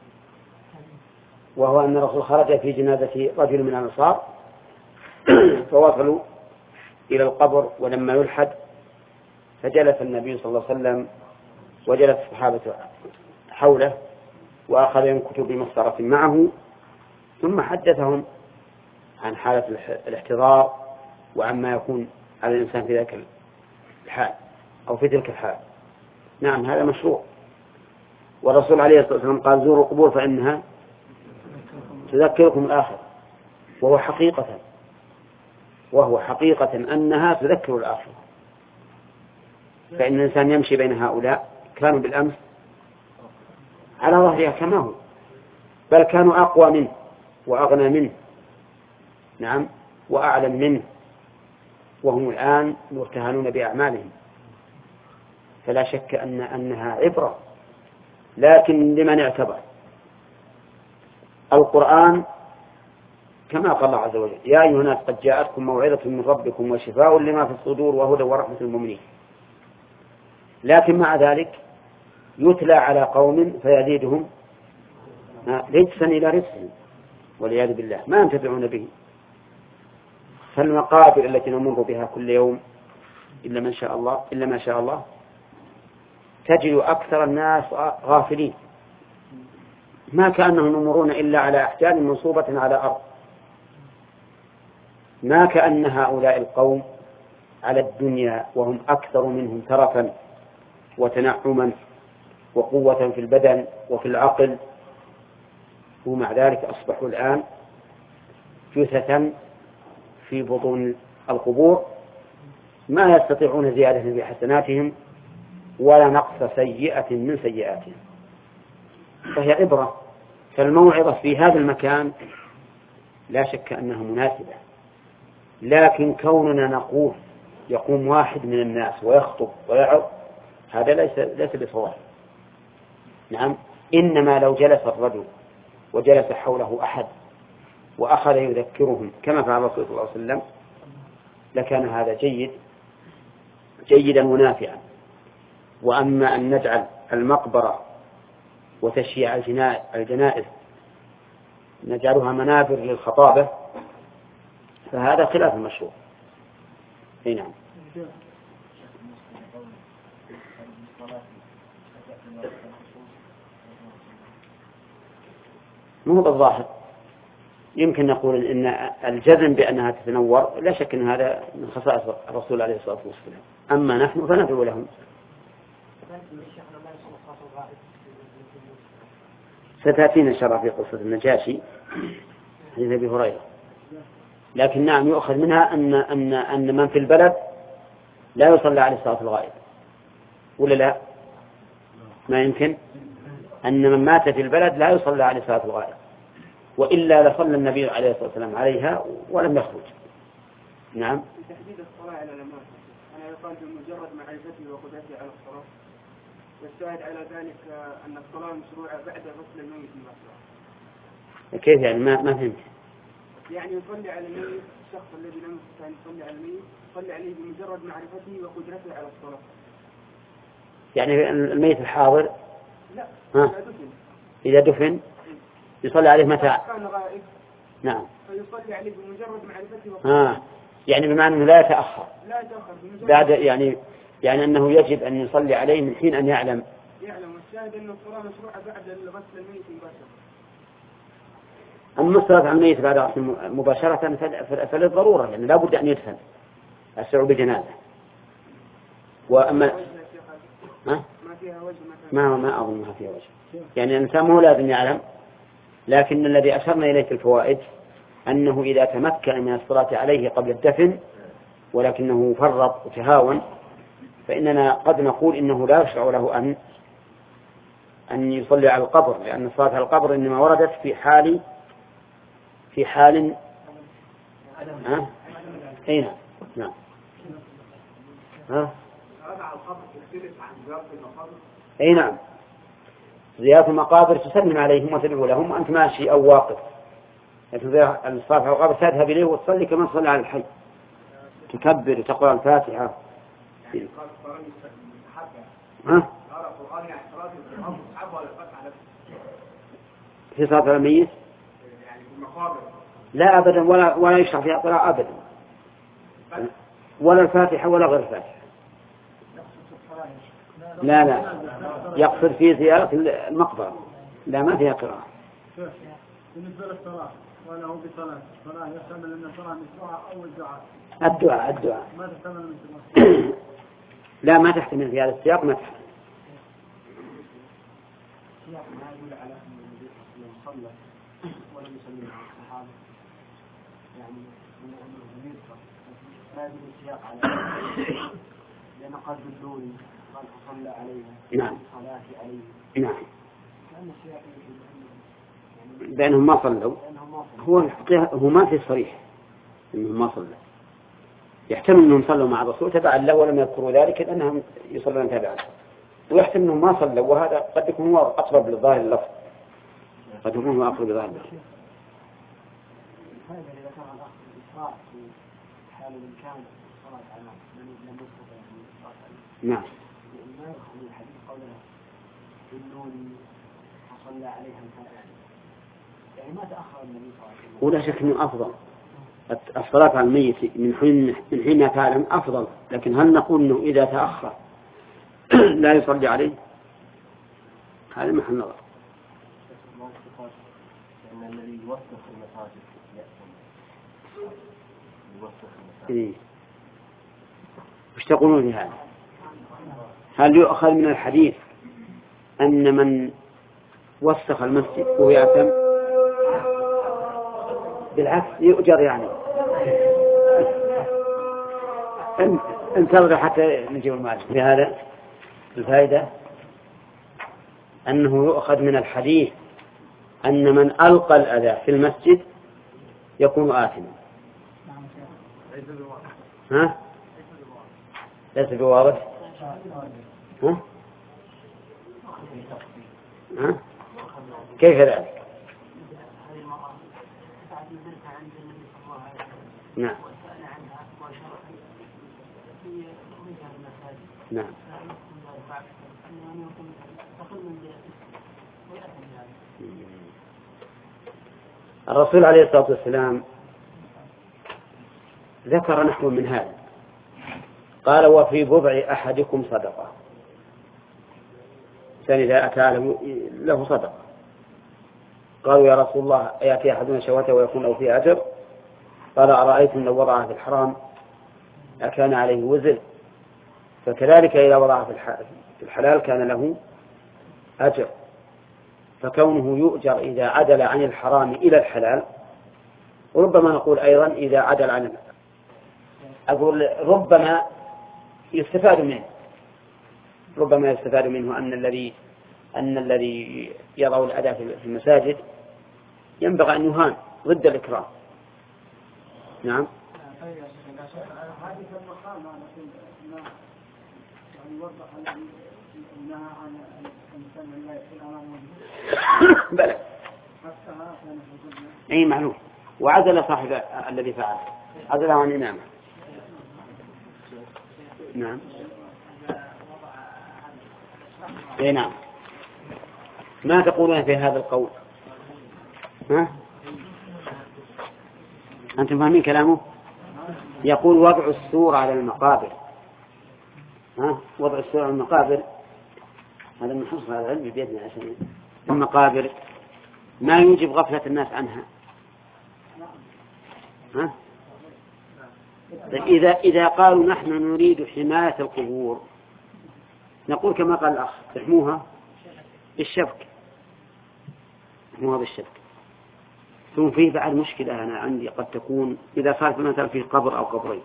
وهو أن الرسول خرج في جنازة رجل من الأنصار فوصلوا إلى القبر، ولما يلحد فجلس النبي صلى الله عليه وسلم وجلس الصحابة حوله، وأخذ ينكت بمسطرة معه، ثم حدثهم عن حالة الاحتضار وعما يكون على الإنسان في ذلك الحال أو في تلك الحال. نعم، هذا مشروع. والرسول عليه الصلاة والسلام قال زوروا القبور فإنها تذكركم الآخرة، وهو حقيقة وهو حقيقة أنها تذكر الآخرة. فإن الإنسان يمشي بين هؤلاء كانوا بالأمس على ظهرها كما هو، بل كانوا أقوى منه وأغنى منه، نعم، وأعلم منه، وهم الآن مرتهنون بأعمالهم. فلا شك أن أنها عبرة، لكن لمن اعتبر. القرآن كما قال الله عز وجل يا أيها الناس قد جاءتكم موعظة من ربكم وشفاء لما في الصدور وهدى ورحمة للمؤمنين، لكن مع ذلك يتلى على قوم فيزيدهم رجسا إلى رجسهم والعياذ بالله، ما ينتفعون به. فالمقابر التي نمر بها كل يوم إلا ما شاء الله إلا ما شاء الله تجد أكثر الناس غافلين، ما كأنهم يمرون إلا على أحجار منصوبة على أرض، ما كأن هؤلاء القوم على الدنيا وهم أكثر منهم ترفا وتنعما وقوة في البدن وفي العقل، ومع ذلك أصبحوا الآن جثثا في بطون القبور ما يستطيعون زيادة في حسناتهم ولا نقص سيئة من سيئاتهم. فهي عبرة فالموعظة في هذا المكان لا شك أنها مناسبة، لكن كوننا نقول يقوم واحد من الناس ويخطب ويعظ هذا ليس ليس بصواب. نعم، إنما لو جلس الرجل وجلس حوله أحد وأخذ يذكرهم كما فعل الرسول صلى الله عليه وسلم لكان هذا جيد جيدا ونافعا. وأما أن نجعل المقبرة وتشييع الجنائز نجعلها منابر للخطابة فهذا خلاف المشروع. اي نعم. مو بالظاهر، يمكن نقول إن الجزم بأنها تتنور لا شك أن هذا من خصائص الرسول عليه الصلاة والسلام، أما نحن فندعو لهم. ستأتينا إن شاء الله في قصة النجاشي حديث أبي هريرة، لكن نعم يؤخذ منها أن أن أن من في البلد لا يصلى عليه صلاة الغائب، ولا لا؟ ما يمكن أن من مات في البلد لا يصلى عليه صلاة الغائب، وإلا لصلى النبي عليه الصلاة والسلام عليها ولم يخرج. نعم. تحديد الصلاة على الأمانة أنا يقال بمجرد معرفته وقدرته على الصلاة، والشاهد على ذلك أن الصلاة مشروعة بعد غسل الميت المشروع. كيف يعني؟ ما ما فهمت. يعني يصلي على الميت الشخص الذي لم يستطع يصلي على الميت يصلي عليه بمجرد معرفته وقدرته على الصلاة. يعني الميت الحاضر لا ها؟ إذا دفن إذا دفن يصلي عليه متى؟ كان غائب. نعم. فيصلي عليه بمجرد معرفته وقدرته. آه. يعني بمعنى أنه لا يتأخر. لا يتأخر بعد يعني يعني أنه يجب أن يصلي عليه من حين أن يعلم. يعلم، والشاهد أن الصلاة مشروعة بعد غسل الميت مباشرة. أما الصلاة على الميت بعد غسل مباشرة فللضرورة لأن يعني لا بد أن يدفن السعو بجنازة. وأما ها؟ ما فيها وجه ما ما أظن ما فيها وجه، يعني الإنسان مو لازم يعلم، لكن الذي أشرنا إليه في الفوائد أنه إذا تمكن من الصلاة عليه قبل الدفن ولكنه فرط وتهاون فإننا قد نقول إنه لا يشرع له أن أن يصلي على القبر، لأن الصلاة على القبر إنما وردت في حال في حال ها؟ أين؟ نعم. ها؟ أي نعم. زيارة المقابر تسلم عليهم وتدعو لهم وأنت ماشي أو واقف، لكن الصلاة على القبر تذهب إليه وتصلي كما تصلي على الحي، تكبر وتقرأ الفاتحة. ها؟ في صلاة الميت؟ لا أبدا، ولا ولا يشرع فيها قراءة أبدا، ولا الفاتحة ولا غير الفاتحة. لا لا يقصد في زيارة المقبرة، لا ما فيها قراءة. بالنسبة للصلاة ولا هو بصلاة الصلاة يحتمل أن الصلاة مشروعة أو الدعاء. الدعاء الدعاء ما تحتمل من الصلاة. لا ما تحتمل في هذا السياق، ما تحتمل. السياق ما يدل على أن النبي صلى الله عليه وسلم ولم يسلم على الصحابة، يعني من أنه يذكر لا يدل السياق على لأن قد دلوني قال فصلى عليها. نعم. صلاة عليه. نعم. لأن السياق يعني بأنهم ما صلوا. هو هو ما في صريح إنهم ما صلوا، يحتمل أنهم صلوا مع الرسول تبعا له ولم يذكروا ذلك لأنهم يصلون تبعا، ويحتمل أنهم ما صلوا، وهذا قد يكون هو أقرب للظاهر اللفظ، قد يكون هو أقرب للظاهر اللفظ. هذا إذا كان الأخ الإسراء في حال الإمكان الصلاة على من لم يستطع أن الصلاة عليه. نعم. ما يدخل الحديث قوله دلوني فصلى عليها الفاتحة، يعني ما تأخر النبي صلى الله عليه وسلم. ولا شك أنه أفضل الصلاة على الميت من حين من حين تعلم أفضل، لكن هل نقول إنه إذا تأخر لا يصلي عليه؟ هذا محل نظر. لأن الذي يوسخ المساجد يوسخ المساجد. إيه. وش تقولون في هذا؟ هل يؤخذ من الحديث أن من وسخ المسجد هو يأثم؟ بالعكس يؤجر يعني. انتظر حتى نجيب المال. في هذا الفائدة أنه يؤخذ من الحديث أن من ألقى الأذى في المسجد يكون آثما. ها؟ ليس بواضح. ها؟ ها؟ كيف ذلك؟ نعم نعم. الرسول عليه الصلاة والسلام ذكر نحو من هذا، قال وفي بضع أحدكم صدقة، ثاني إذا أتى له صدقة. قالوا يا رسول الله يأتي أحدنا شهوته ويكون له فيه أجر؟ قال أرأيتم لو وضعها في الحرام أكان عليه وزر؟ فكذلك إذا وضعها في الحلال كان له أجر، فكونه يؤجر إذا عدل عن الحرام إلى الحلال. وربما نقول أيضا إذا عدل عن أقول ربما يستفاد منه ربما يستفاد منه أن الذي أن الذي يضع الأداة في المساجد ينبغي أن يهان ضد الإكرام. نعم. بلى أي معلوم. وعزل صاحب الذي فعل عزله عن الإمامة. نعم. أي نعم. ما تقولون في هذا القول؟ ها؟ أنتم فاهمين كلامه؟ يقول وضع السور على المقابر. ها؟ وضع السور على المقابر هذا من حصر هذا العلم بيدنا عشان المقابر ما يوجب غفلة الناس عنها. ها؟ إذا إذا قالوا نحن نريد حماية القبور نقول كما قال الأخ تحموها بالشبك، تحموها بالشبك. ثم فيه بعد مشكلة أنا عندي قد تكون إذا صارت مثلا في قبر أو قبرين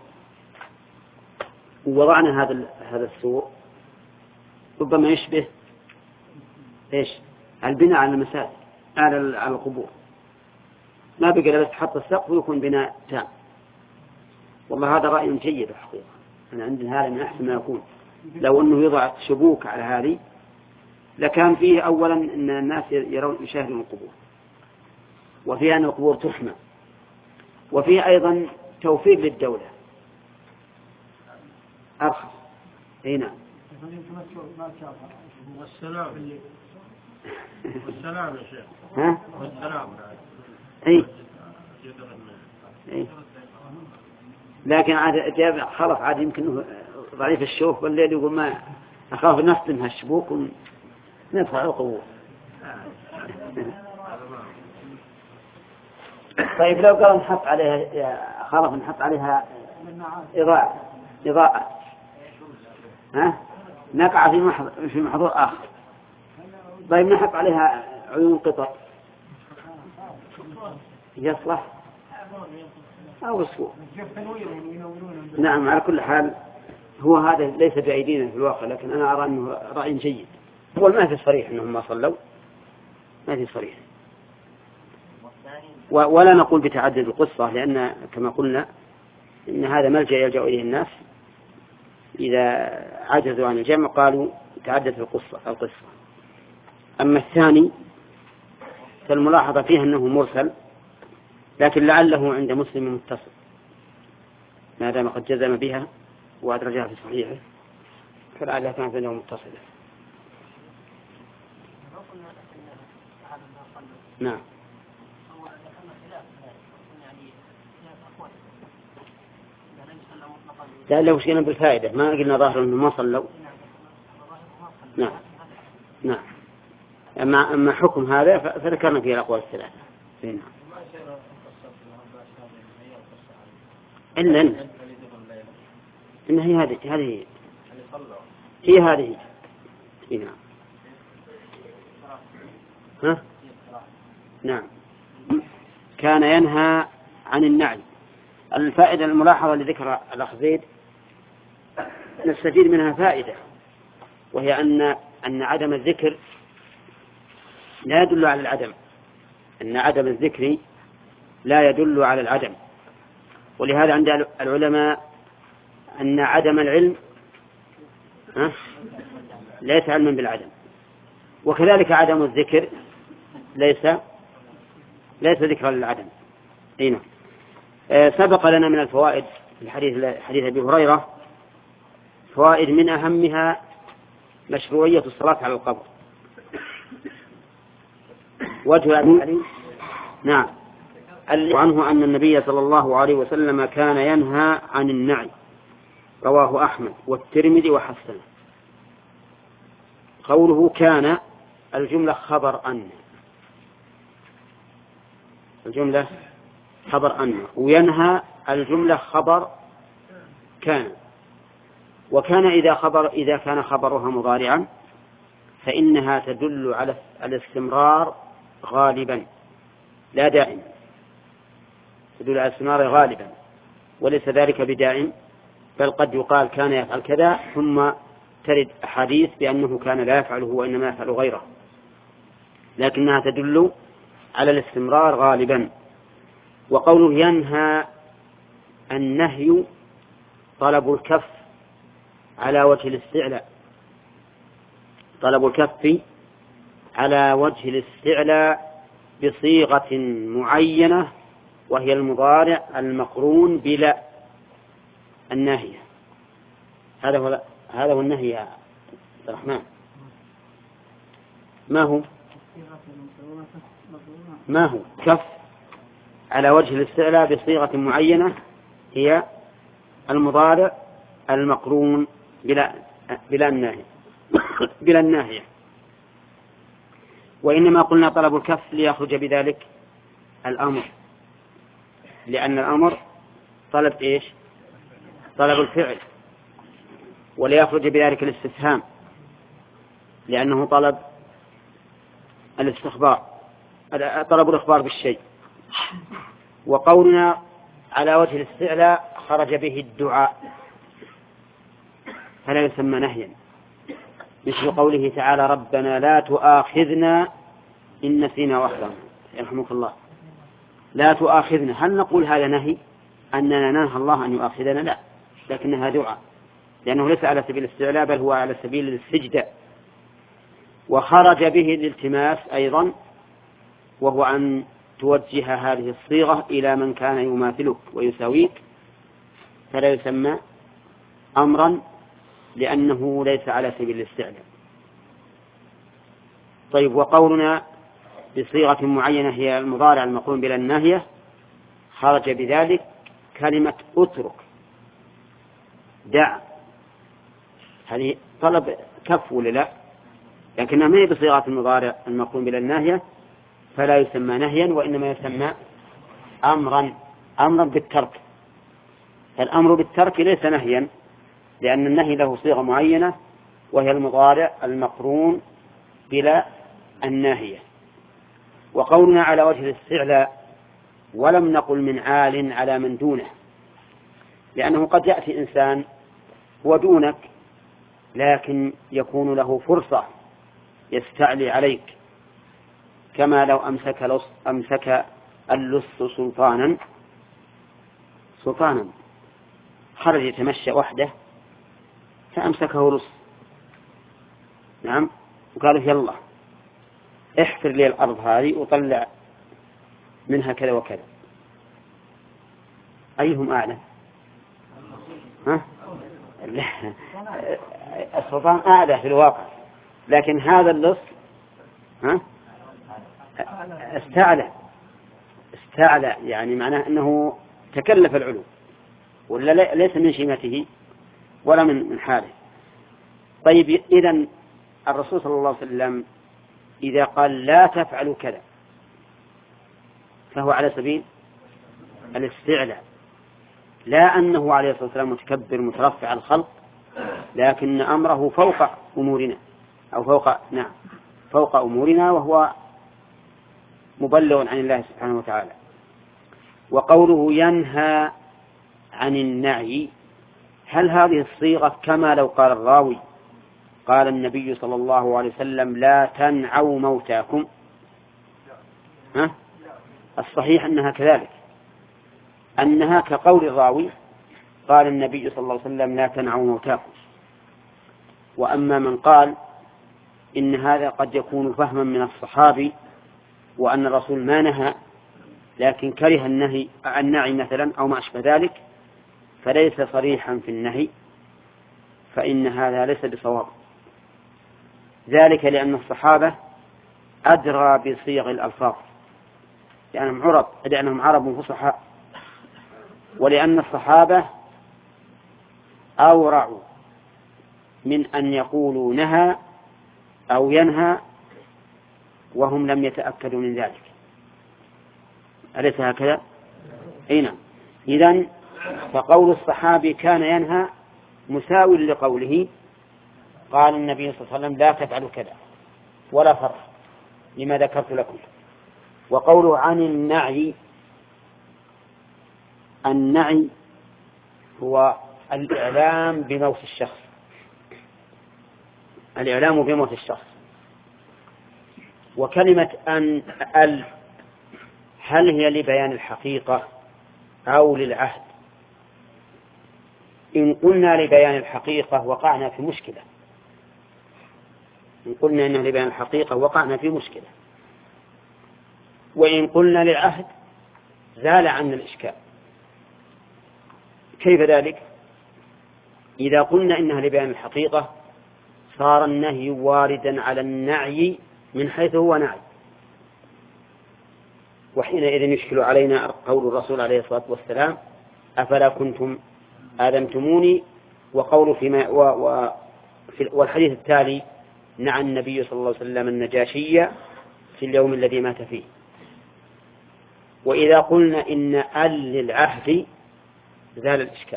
ووضعنا هذا هذا السور ربما يشبه إيش البناء على المساجد على على القبور، ما بقى بس تحط السقف ويكون بناء تام. والله هذا رأي جيد الحقيقة، أنا عندي هذا من أحسن ما يكون. لو أنه يضع شبوك على هذه لكان فيه أولا أن الناس يرون يشاهدون القبور، وفيها أن القبور تحمى، وفيه أيضا توفير للدولة أرخص. أي نعم. والسلام والسلام يا شيخ. ها؟ والسلام. أي. أي. لكن عاد جاب خلف عاد يمكن ضعيف الشوف والليل يقول ما أخاف نصدمها الشبوك ونفع القبور. طيب لو قال نحط عليها خلف نحط عليها إضاءة إضاءة ها نقع في محظور في محظور آخر. طيب نحط عليها عيون قطر يصلح أو الصور. نعم. على كل حال هو هذا ليس بأيدينا في الواقع، لكن أنا أرى أنه رأي جيد. هو ما في صريح أنهم ما صلوا، ما في صريح، ولا نقول بتعدد القصة، لأن كما قلنا إن هذا ملجأ يلجأ إليه الناس إذا عجزوا عن الجمع قالوا تعدد القصة القصة. أما الثاني فالملاحظة فيها أنه مرسل، لكن لعله عند مسلم متصل ما دام قد جزم بها وأدرجها في صحيحه فلعلها كانت عنده متصلة. نعم. لعله شيئا بالفائدة، ما قلنا ظاهر أنه ما صلوا. نعم نعم. أما أما حكم هذا فذكرنا فيه الأقوال الثلاثة. نعم. إلا إن إن هي هذه هذه هي هذه هنا. ها؟ نعم. كان ينهى عن النعي. الفائدة الملاحظة لذكر الأخ زيد نستفيد منها فائدة، وهي أن أن عدم الذكر لا يدل على العدم، أن عدم الذكر لا يدل على العدم، ولهذا عند العلماء أن عدم العلم ليس علما بالعدم، وكذلك عدم الذكر ليس ليس ذكرا للعدم. أين سبق لنا من الفوائد في الحديث حديث أبي هريرة فوائد من أهمها مشروعية الصلاة على القبر. وجه الحديث نعم عنه أن النبي صلى الله عليه وسلم كان ينهى عن النعي، رواه أحمد والترمذي وحسنه. قوله كان الجملة خبر أن، الجملة خبر أن، وينهى الجملة خبر كان. وكان إذا خبر إذا كان خبرها مضارعا فإنها تدل على الاستمرار غالبا لا دائما، تدل على الاستمرار غالبا وليس ذلك بدائم، بل قد يقال كان يفعل كذا ثم ترد أحاديث بأنه كان لا يفعله وإنما يفعل غيره، لكنها تدل على الاستمرار غالبا. وقوله ينهى، النهي طلب الكف على وجه الاستعلاء، طلب الكف على وجه الاستعلاء بصيغة معينة وهي المضارع المقرون بلا الناهية. هذا هو هذا هو النهي يا عبد الرحمن. ما هو ما هو كف على وجه الاستعلاء بصيغة معينة هي المضارع المقرون بلا بلا الناهية بلا الناهية. وإنما قلنا طلب الكف ليخرج بذلك الأمر، لأن الأمر طلب إيش؟ طلب الفعل، وليخرج بذلك الاستفهام لأنه طلب الاستخبار، طلب الإخبار بالشيء. وقولنا على وجه الاستعلاء خرج به الدعاء فلا يسمى نهيا، مثل قوله تعالى ربنا لا تؤاخذنا إن نسينا وأخطأنا، يرحمك الله. لا تؤاخذنا، هل نقول هذا نهي أننا ننهى الله أن يؤاخذنا؟ لا، لكنها دعاء لأنه ليس على سبيل الاستعلاء بل هو على سبيل السجدة. وخرج به الالتماس أيضا، وهو أن توجه هذه الصيغة إلى من كان يماثلك ويساويك فلا يسمى أمرا لأنه ليس على سبيل الاستعلاء. طيب، وقولنا بصيغة معينة هي المضارع المقرون بلا الناهية خرج بذلك كلمة اترك، دع، هذه طلب كف ولا لا؟ لكنها ما هي بصيغة المضارع المقرون بلا الناهية فلا يسمى نهيا وإنما يسمى أمرا، أمرا بالترك. فالأمر بالترك ليس نهيا لأن النهي له صيغة معينة وهي المضارع المقرون بلا الناهية. وقولنا على وجه الاستعلاء ولم نقل من عال على من دونه، لأنه قد يأتي إنسان هو دونك لكن يكون له فرصة يستعلي عليك، كما لو أمسك لص أمسك اللص سلطانا سلطانا خرج يتمشى وحده فأمسكه لص، نعم، وقال يلا احفر لي الأرض هذه وطلع منها كذا وكذا، أيهم أعلم؟ ها؟ السلطان أعلى في الواقع، لكن هذا اللص ها استعلى استعلى يعني معناه أنه تكلف العلو، ولا ليس من شيمته ولا من حاله. طيب، إذن الرسول صلى الله عليه وسلم إذا قال لا تفعلوا كذا فهو على سبيل الاستعلاء، لا أنه عليه الصلاة والسلام متكبر مترفع الخلق، لكن أمره فوق أمورنا أو فوق نعم فوق أمورنا وهو مبلغ عن الله سبحانه وتعالى. وقوله ينهى عن النعي، هل هذه الصيغة كما لو قال الراوي قال النبي صلى الله عليه وسلم لا تنعوا موتاكم؟ ها؟ الصحيح أنها كذلك، أنها كقول الراوي قال النبي صلى الله عليه وسلم لا تنعوا موتاكم. وأما من قال إن هذا قد يكون فهما من الصحابي وأن الرسول ما نهى لكن كره النهي النعي مثلا أو ما أشبه ذلك فليس صريحا في النهي، فإن هذا ليس بصواب، ذلك لأن الصحابة أدرى بصيغ الألفاظ لأنهم عرب لأنهم عرب فصحاء، ولأن الصحابة أورعوا من أن يقولوا نهى أو ينهى وهم لم يتأكدوا من ذلك. أليس هكذا؟ أي نعم. إذن فقول الصحابي كان ينهى مساو لقوله قال النبي صلى الله عليه وسلم لا تفعلوا كذا ولا فرق لما ذكرت لكم. وقوله عن النعي، النعي هو الإعلام بموت الشخص، الإعلام بموت الشخص. وكلمة أن ال هل هي لبيان الحقيقة أو للعهد؟ إن قلنا لبيان الحقيقة وقعنا في مشكلة، إن قلنا إنه لبيان الحقيقة وقعنا في مشكلة، وإن قلنا للعهد زال عنا الإشكال. كيف ذلك؟ إذا قلنا إنها لبيان الحقيقة صار النهي واردا على النعي من حيث هو نعي، وحينئذ يشكل علينا قول الرسول عليه الصلاة والسلام أفلا كنتم آذنتموني، وقول فيما و و والحديث التالي نعى النبي صلى الله عليه وسلم النجاشية في اليوم الذي مات فيه. وإذا قلنا إن ال للعهد زال الإشكال.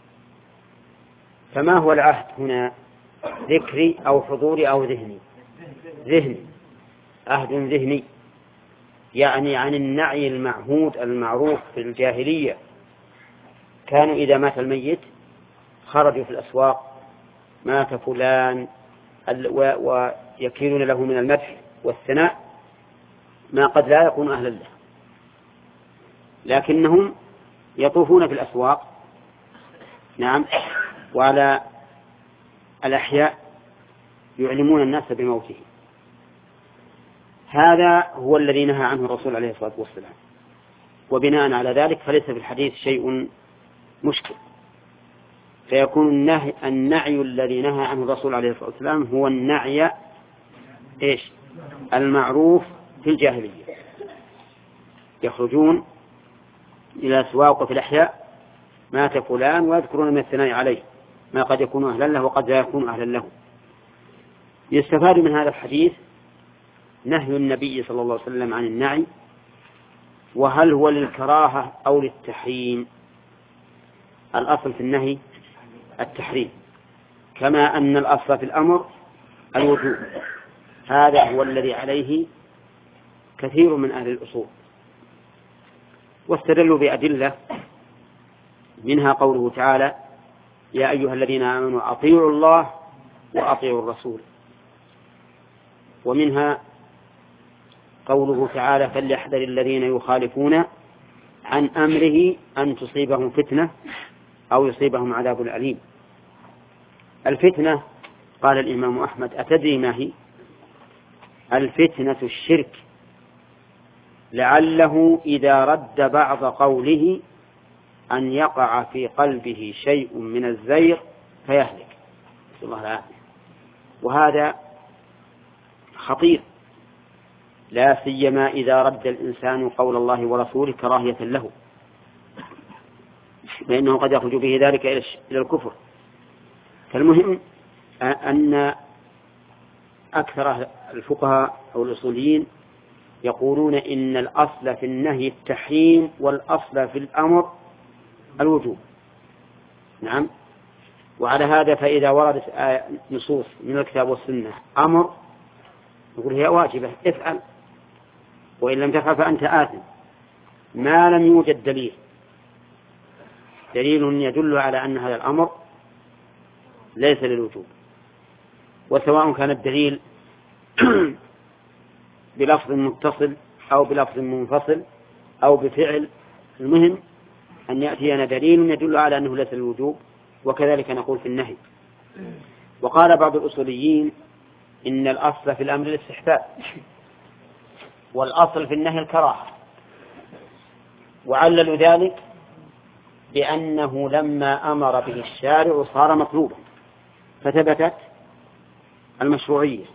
فما هو العهد هنا؟ ذكري أو حضوري أو ذهني؟ ذهني، عهد ذهني، يعني عن النعي المعهود المعروف في الجاهلية. كانوا إذا مات الميت خرجوا في الأسواق مات فلان ويكيلون له من المدح والثناء ما قد لا يكون أهلا له، لكنهم يطوفون في الأسواق نعم وعلى الأحياء يعلمون الناس بموته. هذا هو الذي نهى عنه الرسول عليه الصلاة والسلام، وبناء على ذلك فليس في الحديث شيء مشكل، فيكون النهي النعي الذي نهى عنه الرسول عليه الصلاة والسلام هو النعي إيش المعروف في الجاهلية. يخرجون إلى الأسواق وفي الأحياء مات فلان ويذكرون من الثناء عليه ما قد يكون أهلا له وقد لا يكون أهلا له. يستفاد من هذا الحديث نهي النبي صلى الله عليه وسلم عن النعي، وهل هو للكراهة أو للتحريم؟ الأصل في النهي التحريم، كما أن الأصل في الأمر الوجوب. هذا هو الذي عليه كثير من أهل الأصول، واستدلوا بأدلة منها قوله تعالى يا أيها الذين آمنوا أطيعوا الله وأطيعوا الرسول، ومنها قوله تعالى فليحذر الذين يخالفون عن أمره أن تصيبهم فتنة أو يصيبهم عذاب أليم. الفتنة قال الإمام أحمد أتدري ما هي؟ الفتنة الشرك، لعله إذا رد بعض قوله أن يقع في قلبه شيء من الزيغ فيهلك، نسأل الله العافية. وهذا خطير، لا سيما إذا رد الإنسان قول الله ورسوله كراهية له، لأنه قد يخرج به ذلك إلى الكفر. فالمهم أن أكثر الفقهاء أو الأصوليين يقولون إن الأصل في النهي التحريم والأصل في الأمر الوجوب. نعم. وعلى هذا فإذا وردت نصوص من الكتاب والسنة أمر نقول هي واجبة افعل، وإن لم تفعل فأنت آثم، ما لم يوجد دليل دليل يدل على أن هذا الأمر ليس للوجوب. وسواء كان الدليل بلفظ متصل أو بلفظ منفصل أو بفعل، المهم أن يأتينا دليل يدل على أنه ليس للوجوب، وكذلك نقول في النهي. وقال بعض الأصوليين إن الأصل في الأمر الاستحباب، والأصل في النهي الكراهة، وعللوا ذلك بأنه لما أمر به الشارع صار مطلوبا فثبتت المشروعية،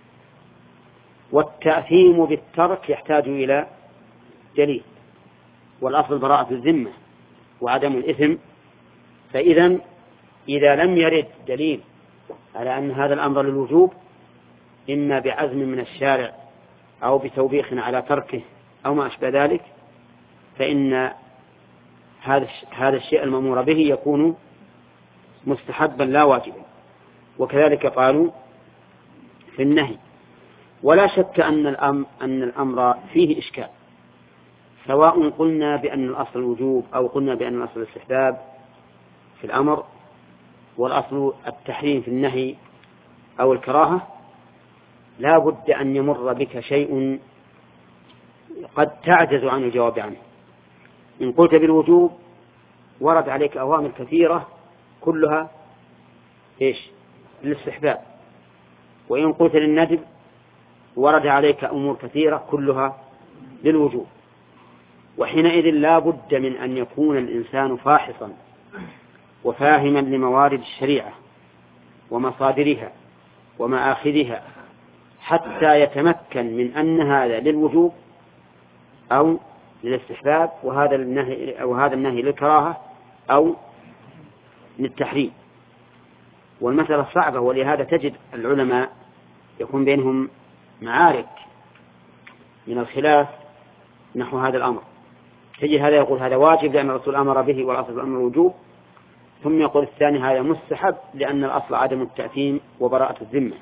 والتأثيم بالترك يحتاج إلى دليل، والأصل براءة الذمة وعدم الإثم. فإذا إذا لم يرد دليل على أن هذا الأمر للوجوب إما بعزم من الشارع أو بتوبيخ على تركه أو ما أشبه ذلك، فإن هذا الشيء المأمور به يكون مستحبا لا واجبا. وكذلك قالوا في النهي. ولا شك أن الأمر, أن الأمر فيه إشكال، سواء قلنا بأن الأصل الوجوب أو قلنا بأن الأصل الاستحباب في الأمر والأصل التحريم في النهي أو الكراهة، لا بد أن يمر بك شيء قد تعجز عن الجواب عنه. إن قلت بالوجوب ورد عليك أوامر كثيرة كلها إيش؟ للاستحباب، وإن قلت للندب ورد عليك أمور كثيرة كلها للوجوب. وحينئذ لا بد من أن يكون الإنسان فاحصا وفاهما لموارد الشريعة ومصادرها ومآخذها حتى يتمكن من أن هذا للوجوب أو للاستحباب، وهذا النهي أو هذا النهي للكراهة أو للتحريم. والمسألة صعبة، ولهذا تجد العلماء يكون بينهم معارك من الخلاف نحو هذا الأمر. تجد هذا يقول هذا واجب لأن الرسول أمر به والأصل الأمر الوجوب، ثم يقول الثاني هذا مستحب لأن الأصل عدم التأثيم وبراءة الذمة.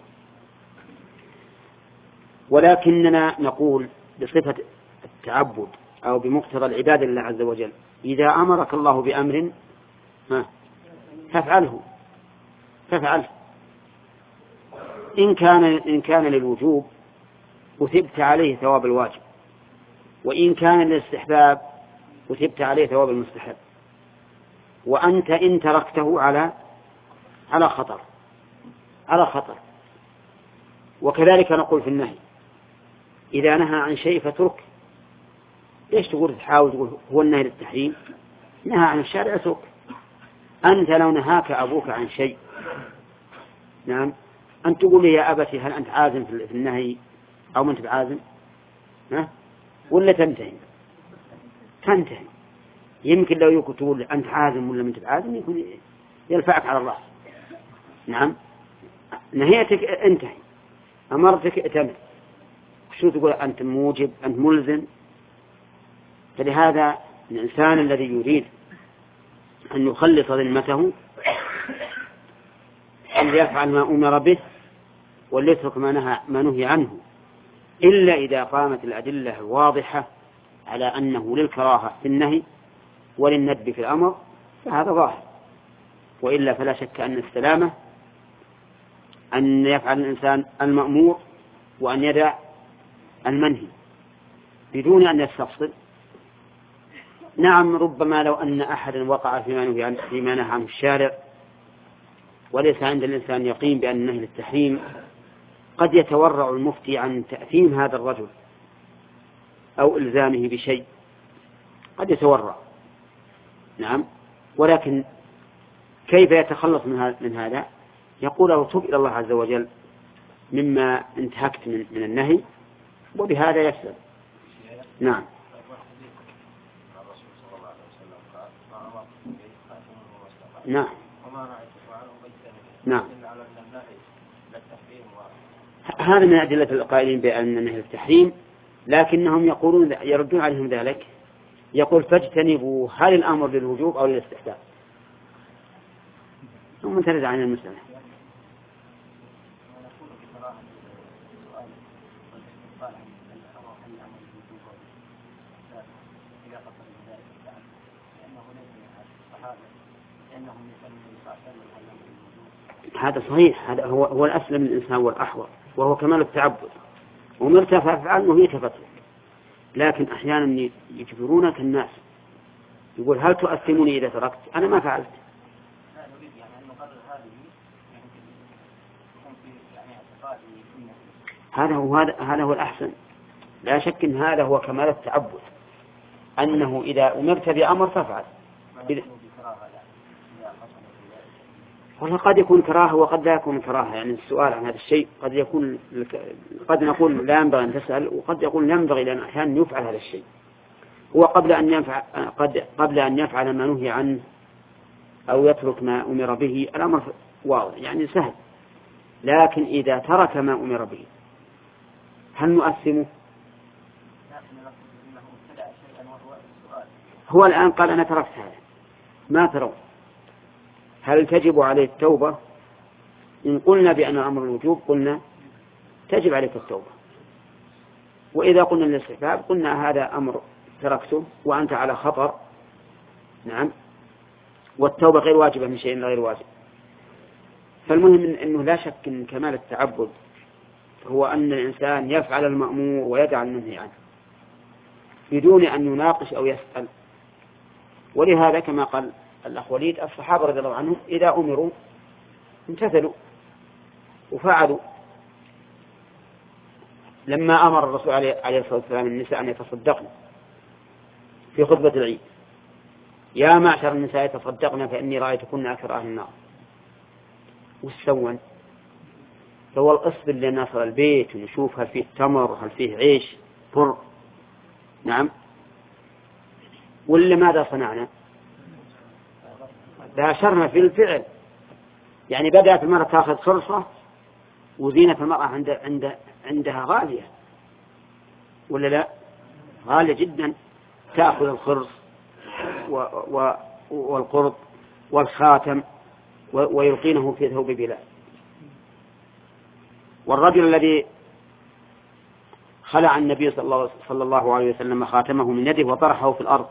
ولكننا نقول بصفة التعبد أو بمقتضى العبادة لله عز وجل، إذا أمرك الله بأمر فافعله فافعله إن كان إن كان للوجوب وثبت عليه ثواب الواجب، وإن كان للاستحباب وثبت عليه ثواب المستحب. وأنت إن تركته على على خطر على خطر. وكذلك نقول في النهي، إذا نهى عن شيء فترك. ليش تقول تحاول تقول هو النهي للتحريم؟ نهى عن الشارع اترك. أنت لو نهاك أبوك عن شيء، نعم، أن تقول لي يا أبتي هل أنت عازم في النهي أو ما أنت بعازم؟ ها؟ ولا تنتهي تنتهي يمكن لو يكون تقول أنت عازم ولا ما أنت بعازم يكون يلفعك على الرأس. نعم، نهيتك انتهي، أمرتك اتمر. شو تقول أنت موجب أنت ملزم؟ فلهذا الإنسان الذي يريد أن يخلص ذمته أن يفعل ما أمر به وليترك ما نهى ما نهي عنه، إلا إذا قامت الأدلة الواضحة على أنه للكراهة في النهي وللندب في الأمر، فهذا ظاهر. وإلا فلا شك أن السلامة أن يفعل الإنسان المأمور وأن يدع المنهي بدون أن يستفصل. نعم، ربما لو أن أحدا وقع فيما نهى عنه فيما نهى عنه الشارع وليس عند الإنسان يقين بأن النهي للتحريم، قد يتورع المفتي عن تأثيم هذا الرجل أو إلزامه بشيء، قد يتورع. نعم، ولكن كيف يتخلص من هذا؟ يقول له تب إلى الله عز وجل مما انتهكت من النهي، وبهذا يسلم. نعم. نعم. نعم. هذا من أدلة القائلين بأن النهي للتحريم، لكنهم يقولون يردون عليهم ذلك، يقول فاجتنبوا هل الأمر للوجوب أو للاستحباب، ثم ترد عن المسألة. هذا صحيح، هذا هو هو الأسلم للإنسان والأحوط، وهو كمال التعبد. ومرتفع فعل وهي تفتح. لكن أحيانا يجبرونك الناس، يقول هل تؤثمني إذا تركت؟ أنا ما فعلت. هذا هو هذا هذا هو الأحسن. لا شك إن هذا هو كمال التعبد، أنه إذا أمرت بأمر فافعل. والله قد يكون كراهة وقد لا يكون كراهة، يعني السؤال عن هذا الشيء قد يكون، قد نقول لا ينبغي أن تسأل، وقد يقول ينبغي، لأن أحيانا يفعل هذا الشيء. هو قبل أن يفعل قد قبل أن يفعل ما نهي عنه أو يترك ما أمر به الأمر واضح يعني سهل، لكن إذا ترك ما أمر به هل نؤثمه؟ هو الآن قال أنا تركت هذا، ما ترون هل تجب عليه التوبة؟ إن قلنا بأن الأمر الوجوب قلنا تجب عليك التوبة، وإذا قلنا الاستحباب قلنا هذا أمر تركته وأنت على خطر، نعم، والتوبة غير واجبة من شيء غير واجب. فالمهم أنه لا شك أن كمال التعبد هو أن الإنسان يفعل المأمور ويدع المنهي عنه بدون أن يناقش أو يسأل. ولهذا كما قال الأخ وليد الصحابة رضي الله عنهم إذا أمروا امتثلوا وفعلوا. لما أمر الرسول عليه الصلاة والسلام النساء أن يتصدقن في خطبة العيد، يا معشر النساء تصدقن فإني رأيتكن أكثر أهل النار، والسون لو الأصل اللي نصل البيت ونشوف هل فيه تمر هل فيه عيش بر، نعم، ولا ماذا صنعنا؟ باشرنا في الفعل. يعني بدأت المرأة تأخذ خرصة وزينة المرأة عند عند عندها غالية ولا لا؟ غالية جدا، تأخذ الخرص و و والقرط والخاتم ويلقينه في ثوب بلال. والرجل الذي خلع النبي صلى الله عليه وسلم خاتمه من يده وطرحه في الأرض،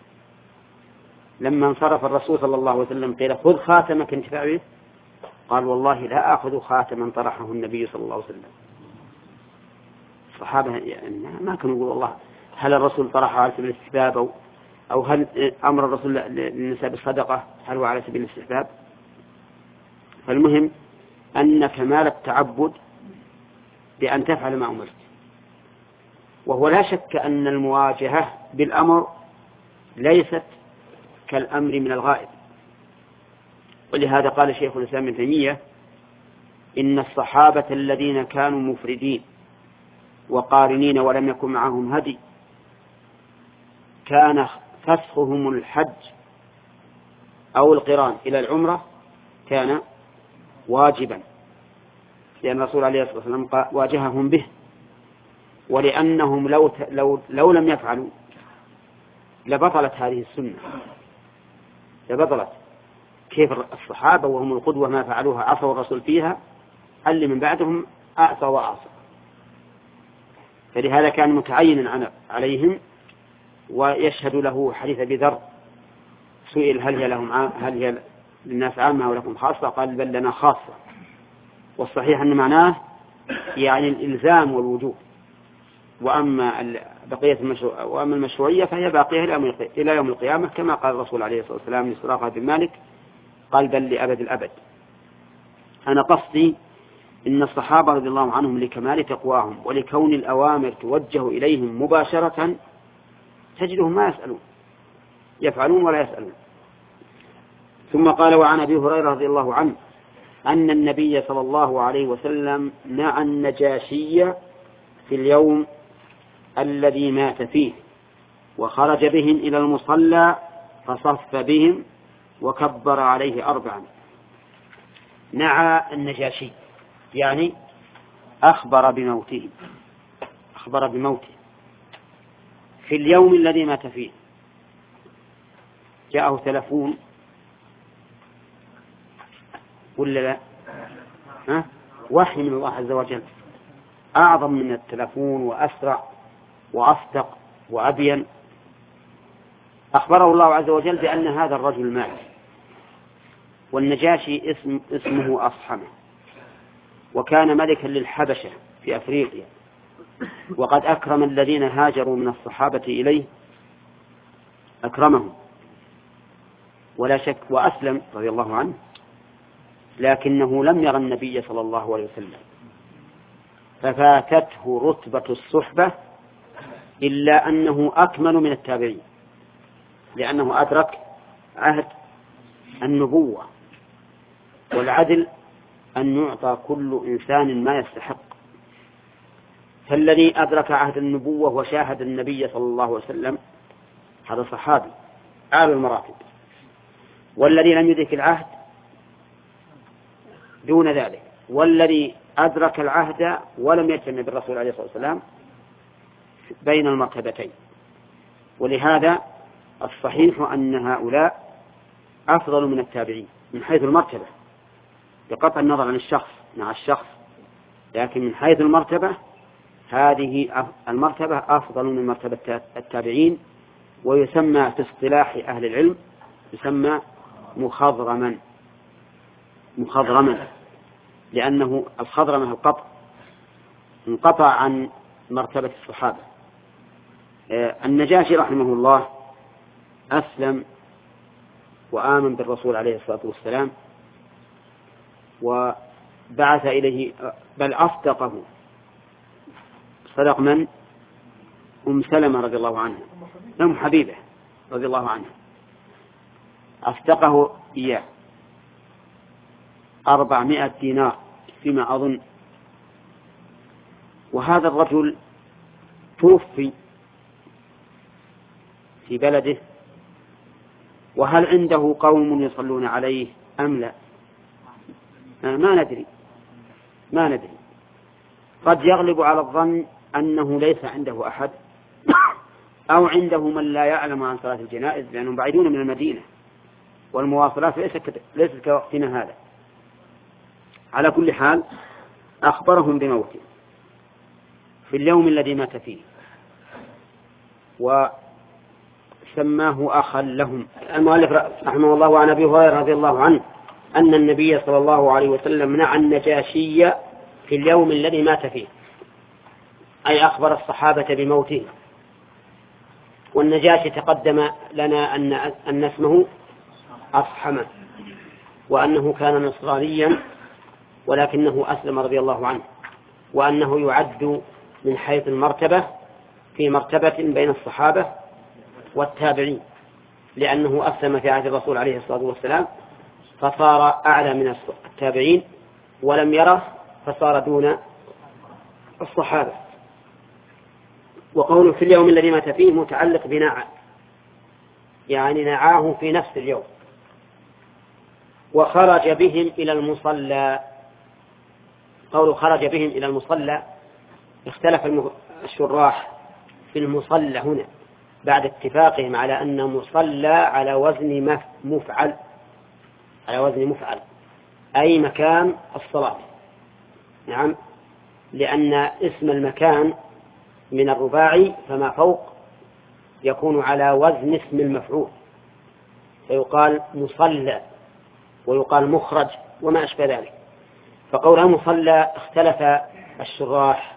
لما انصرف الرسول صلى الله عليه وسلم قيل خذ خاتمك انتفع به، قال والله لا أخذ خاتما طرحه النبي صلى الله عليه وسلم. الصحابة يعني ما كانوا يقولوا والله هل الرسول طرحه على سبيل الاستحباب أو, أو هل أمر الرسول للنساء بالصدقة هل هو على سبيل الاستحباب. فالمهم أن كمال التعبد بأن تفعل ما أمرت. وهو لا شك أن المواجهة بالأمر ليست كالأمر من الغائب، ولهذا قال شيخ الإسلام ابن تيمية إن الصحابة الذين كانوا مفردين وقارنين ولم يكن معهم هدي كان فسخهم الحج أو القران إلى العمرة كان واجبا، لأن الرسول عليه الصلاة والسلام واجههم به، ولأنهم لو, لو, لو لم يفعلوا لبطلت هذه السنة، لبطلت. كيف الصحابة وهم القدوة ما فعلوها عصوا الرسول فيها، اللي من بعدهم أعصى وأعصى. فلهذا كان متعينا عليهم. ويشهد له حديث أبي ذر سئل هل هي لهم هل هي للناس عامة ولكم خاصة؟ قال بل لنا خاصة. والصحيح أن معناه يعني الإلزام والوجوب، وأما بقية المشروع وأما المشروعية فهي باقية إلى يوم القيامة، كما قال الرسول عليه الصلاة والسلام لسراقة بن مالك قال بل لأبد الأبد. أنا قصدي إن الصحابة رضي الله عنهم لكمال تقواهم ولكون الأوامر توجه إليهم مباشرة تجدهم ما يسألون، يفعلون ولا يسألون. ثم قال وعن أبي هريرة رضي الله عنه أن النبي صلى الله عليه وسلم نعى النجاشي في اليوم الذي مات فيه وخرج بهم إلى المصلى فصف بهم وكبر عليه أربعا. نعى النجاشي يعني أخبر بموته، أخبر بموته في اليوم الذي مات فيه. جاءه تلفون ولا لا؟ ها؟ وحي من الله عز وجل أعظم من التلفون وأسرع وأصدق وأبين. أخبره الله عز وجل بأن هذا الرجل مات. والنجاشي اسم اسمه أصحمه، وكان ملكا للحبشة في أفريقيا، وقد أكرم الذين هاجروا من الصحابة إليه، أكرمهم ولا شك، وأسلم رضي الله عنه، لكنه لم يرى النبي صلى الله عليه وسلم، ففاتته رتبة الصحبة، إلا أنه أكمل من التابعين، لأنه أدرك عهد النبوة، والعدل أن يعطى كل إنسان ما يستحق. فالذي أدرك عهد النبوة وشاهد النبي صلى الله عليه وسلم هذا صحابي أعلى المراتب، والذي لم يدرك العهد دون ذلك، والذي أدرك العهد ولم يجتمع بالرسول عليه الصلاة والسلام بين المرتبتين. ولهذا الصحيح أن هؤلاء أفضل من التابعين من حيث المرتبة، بقطع النظر عن الشخص مع الشخص، لكن من حيث المرتبة هذه المرتبة أفضل من مرتبة التابعين، ويسمى في اصطلاح أهل العلم يسمى مخضرما مخضرما لأنه الخضرمة القطع انقطع عن مرتبة الصحابة. النجاشي رحمه الله أسلم وآمن بالرسول عليه الصلاة والسلام، وبعث إليه بل أصدقه، صدق من؟ أم سلمة رضي الله عنها، أم حبيبة رضي الله عنها، أصدقه إياه أربعمائة دينار فيما أظن. وهذا الرجل توفي في بلده، وهل عنده قوم يصلون عليه أم لا؟ ما ندري ما ندري قد يغلب على الظن أنه ليس عنده أحد، أو عنده من لا يعلم عن صلاة الجنائز، لأنهم بعيدون من المدينة والمواصلات ليست كوقتنا هذا. على كل حال أخبرهم بموته في اليوم الذي مات فيه، وسماه أخا لهم. المؤلف رحمه الله عن أبي هريرة رضي الله عنه أن النبي صلى الله عليه وسلم منع النجاشي في اليوم الذي مات فيه، أي أخبر الصحابة بموته. والنجاشي تقدم لنا أن أن اسمه أصحم، وأنه كان نصرانيا ولكنه أسلم رضي الله عنه، وأنه يعد من حيث المرتبة في مرتبة بين الصحابة والتابعين، لأنه أسلم في عهد الرسول عليه الصلاة والسلام فصار أعلى من التابعين، ولم يره فصار دون الصحابة. وقوله في اليوم الذي مات فيه متعلق بناعة، يعني نعاه في نفس اليوم. وخرج بهم إلى المصلى، قوله خرج بهم إلى المصلى اختلف الشراح في المصلى هنا بعد اتفاقهم على أن مصلى على وزن مفعل، على وزن مفعل أي مكان الصلاة. نعم، لأن اسم المكان من الرباعي فما فوق يكون على وزن اسم المفعول، فيقال مصلى ويقال مخرج وما أشبه ذلك. فقولها مصلى اختلف الشراح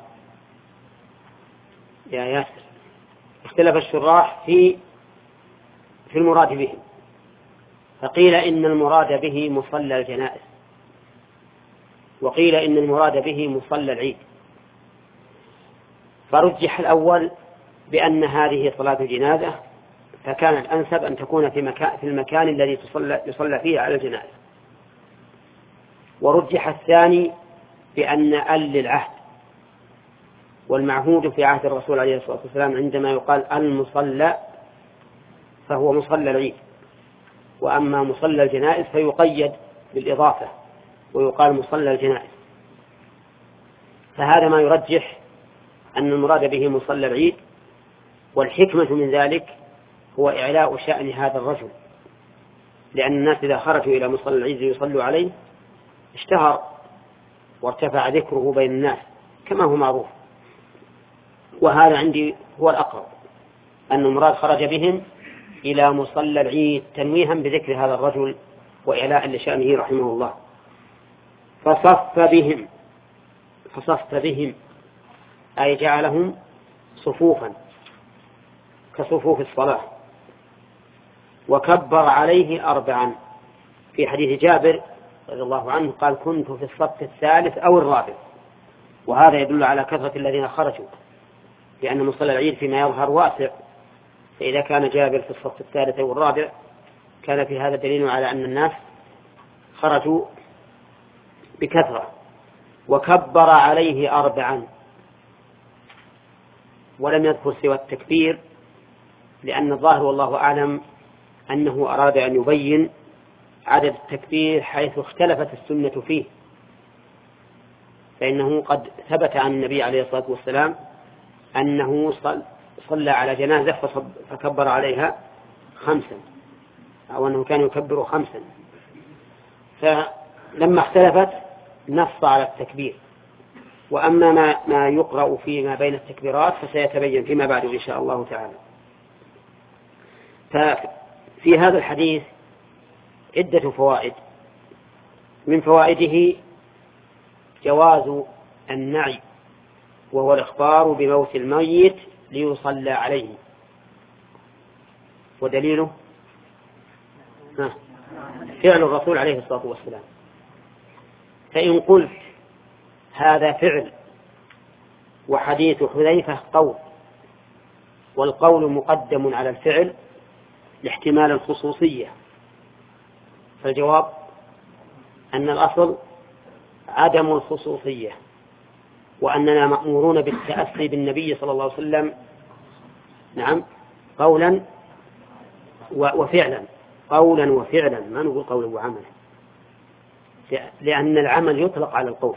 يا ياسر اختلف الشراح في في المراد به، فقيل إن المراد به مصلى الجنائز، وقيل إن المراد به مصلى العيد. فرجح الأول بأن هذه صلاة جنازة، فكان الأنسب أن تكون في مكان في المكان الذي تصلى يصلى فيه على الجنازة. ورجح الثاني بأن أل للعهد، والمعهود في عهد الرسول عليه الصلاة والسلام عندما يقال المصلى فهو مصلى العيد، وأما مصلى الجنائز فيقيد بالإضافة ويقال مصلى الجنائز. فهذا ما يرجح أن المراد به مصلى العيد، والحكمة من ذلك هو إعلاء شأن هذا الرجل، لأن الناس إذا خرجوا إلى مصلى العيد يصلوا عليه اشتهر وارتفع ذكره بين الناس كما هو معروف. وهذا عندي هو الأقرب، أن المراد خرج بهم إلى مصلى العيد تنويها بذكر هذا الرجل وإعلاء لشأنه رحمه الله. فصف بهم فصف بهم أي جعلهم صفوفا كصفوف الصلاة. وكبر عليه أربعا. في حديث جابر رضي الله عنه قال كنت في الصف الثالث أو الرابع، وهذا يدل على كثرة الذين خرجوا، لأن مصلى العيد فيما يظهر واسع، فإذا كان جابر في الصف الثالث أو الرابع كان في هذا دليل على أن الناس خرجوا بكثرة. وكبر عليه أربعا، ولم يذكر سوى التكبير، لأن الظاهر والله أعلم أنه أراد أن يبين عدد التكبير حيث اختلفت السنة فيه، فإنه قد ثبت عن النبي عليه الصلاة والسلام أنه صلى على جنازة فكبر عليها خمسا، أو أنه كان يكبر خمسا، فلما اختلفت نص على التكبير. وأما ما, ما يقرأ فيما بين التكبيرات فسيتبين فيما بعد إن شاء الله تعالى. ففي هذا الحديث عدة فوائد. من فوائده جواز النعي، وهو الإخبار بموت الميت ليصلى عليه. ودليله فعل الرسول عليه الصلاة والسلام. فإن قلت هذا فعل وحديث حذيفة قول، والقول مقدم على الفعل لاحتمال الخصوصية، فالجواب أن الأصل عدم الخصوصية، وأننا مأمورون بالتأسي بالنبي صلى الله عليه وسلم نعم قولا وفعلا، قولا وفعلا، ما نقول قولا وعملا، لأن العمل يطلق على القول،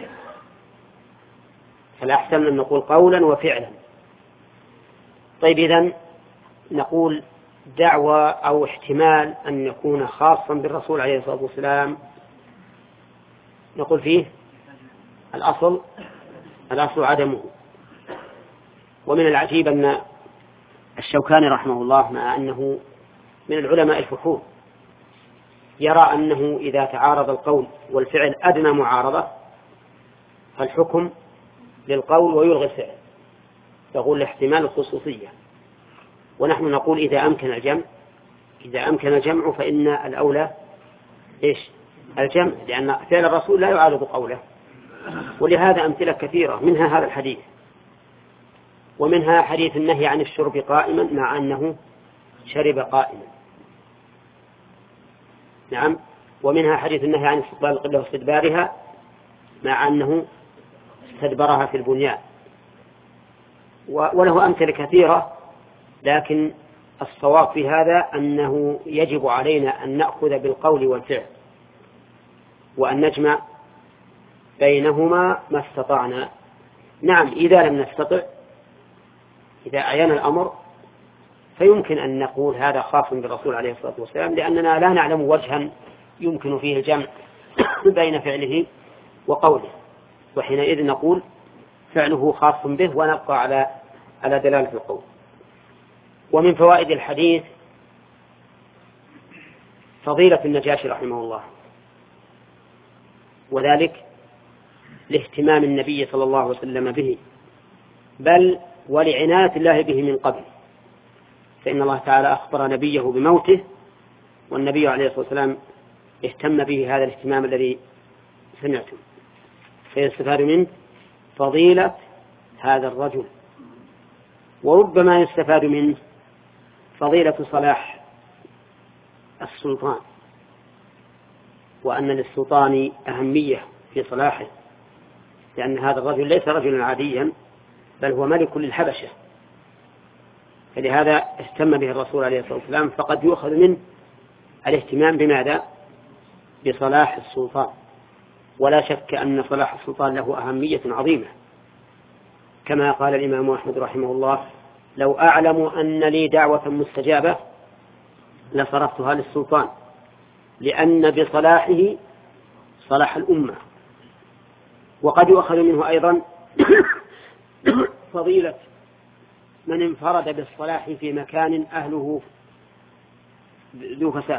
فالأحسن أن نقول قولا وفعلا. طيب إذن نقول دعوى أو احتمال أن يكون خاصا بالرسول عليه الصلاة والسلام، نقول فيه الأصل الأصل عدمه. ومن العجيب أن الشوكاني رحمه الله مع أنه من العلماء الفحول يرى أنه إذا تعارض القول والفعل أدنى معارضة فالحكم للقول ويلغي الفعل، يقول لاحتمال الخصوصية. ونحن نقول إذا أمكن الجمع إذا أمكن الجمع فإن الأولى إيش الجمع، لأن فعل الرسول لا يعارض قوله. ولهذا أمثلة كثيرة، منها هذا الحديث، ومنها حديث النهي عن الشرب قائما مع أنه شرب قائما، نعم، ومنها حديث النهي عن استقبال القبلة واستدبارها مع أنه استدبرها في البنيان. وله أمثلة كثيرة، لكن الصواب في هذا أنه يجب علينا أن نأخذ بالقول والفعل وأن نجمع بينهما ما استطعنا. نعم، إذا لم نستطع، إذا أعين الأمر فيمكن أن نقول هذا خاص بالرسول عليه الصلاة والسلام، لأننا لا نعلم وجها يمكن فيه الجمع بين فعله وقوله، وحينئذ نقول فعله خاص به ونبقى على على دلالة القول. ومن فوائد الحديث فضيلة النجاشي رحمه الله، وذلك لاهتمام النبي صلى الله عليه وسلم به، بل ولعناية الله به من قبل، فإن الله تعالى أخبر نبيه بموته، والنبي عليه الصلاة والسلام اهتم به هذا الاهتمام الذي سمعتم. فيستفاد منه فضيلة هذا الرجل، وربما يستفاد منه فضيلة صلاح السلطان، وأن للسلطان أهمية في صلاحه، لأن هذا الرجل ليس رجلا عاديا، بل هو ملك للحبشة، فلهذا اهتم به الرسول عليه الصلاة والسلام. فقد يؤخذ منه الاهتمام بماذا؟ بصلاح السلطان. ولا شك أن صلاح السلطان له أهمية عظيمة، كما قال الإمام أحمد رحمه الله: لو أعلم أن لي دعوة مستجابة لصرفتها للسلطان، لأن بصلاحه صلاح الأمة. وقد يؤخذ منه أيضا فضيلة من انفرد بالصلاح في مكان أهله ذو فساد.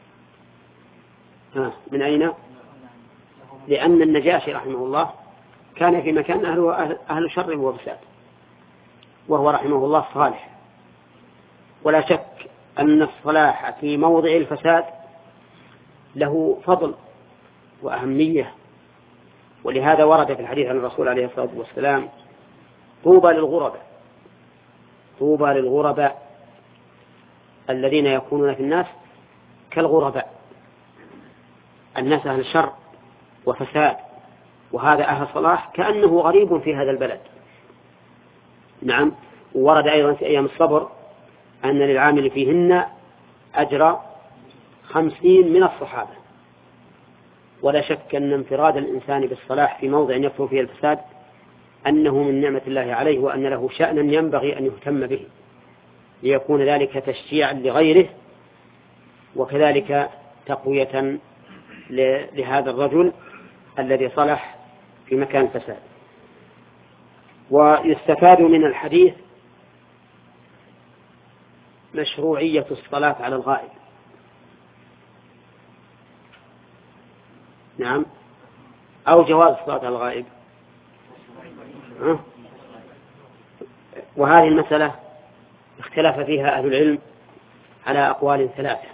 من أين؟ لأن النجاشي رحمه الله كان في مكان أهل, أهل شر وفساد، وهو رحمه الله صالح. ولا شك أن الصلاح في موضع الفساد له فضل وأهمية، ولهذا ورد في الحديث عن الرسول عليه الصلاة والسلام: طوبى للغرباء، طوبى للغرباء الذين يكونون في الناس كالغرباء. الناس أهل شر وفساد، وهذا أهل صلاح كأنه غريب في هذا البلد. نعم. ورد أيضا في أيام الصبر أن للعامل فيهن أجر خمسين من الصحابة. ولا شك أن انفراد الإنسان بالصلاح في موضع يكثر فيه الفساد أنه من نعمة الله عليه، وأن له شأنا ينبغي أن يهتم به، ليكون ذلك تشجيعا لغيره، وكذلك تقوية لهذا الرجل الذي صلح في مكان فساد. ويستفاد من الحديث مشروعية الصلاة على الغائب. نعم. أو جواز الصلاة على الغائب. أه؟ وهذه المسألة اختلف فيها أهل العلم على أقوال ثلاثة.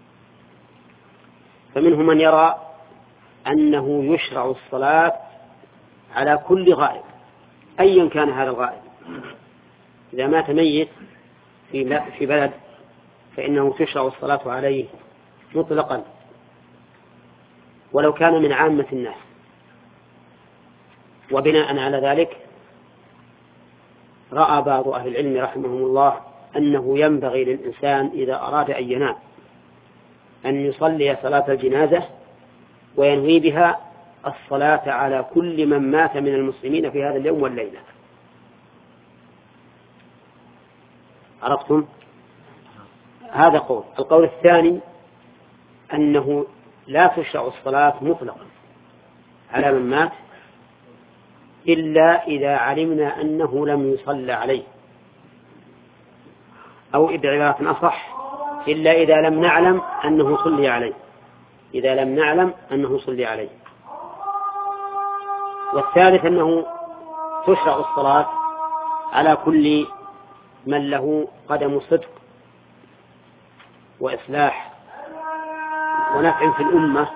فمنهم من يرى أنه يشرع الصلاة على كل غائب أيا كان هذا الغائب. إذا مات ميت في بلد فإنه تشرع الصلاة عليه مطلقا ولو كان من عامة الناس. وبناء على ذلك رأى بعض أهل العلم رحمهم الله أنه ينبغي للإنسان إذا أراد أن ينام أن يصلي صلاة الجنازة وينوي بها الصلاة على كل من مات من المسلمين في هذا اليوم والليلة. عرفتم؟ هذا قول. القول الثاني أنه لا تشرع الصلاة مطلقا على من مات إلا إذا علمنا أنه لم يصلى عليه، أو بعبارة أصح إلا إذا لم نعلم أنه صلي عليه، إذا لم نعلم أنه صلي عليه. والثالث أنه تشرع الصلاة على كل من له قدم صدق وإصلاح ونفع في الأمة،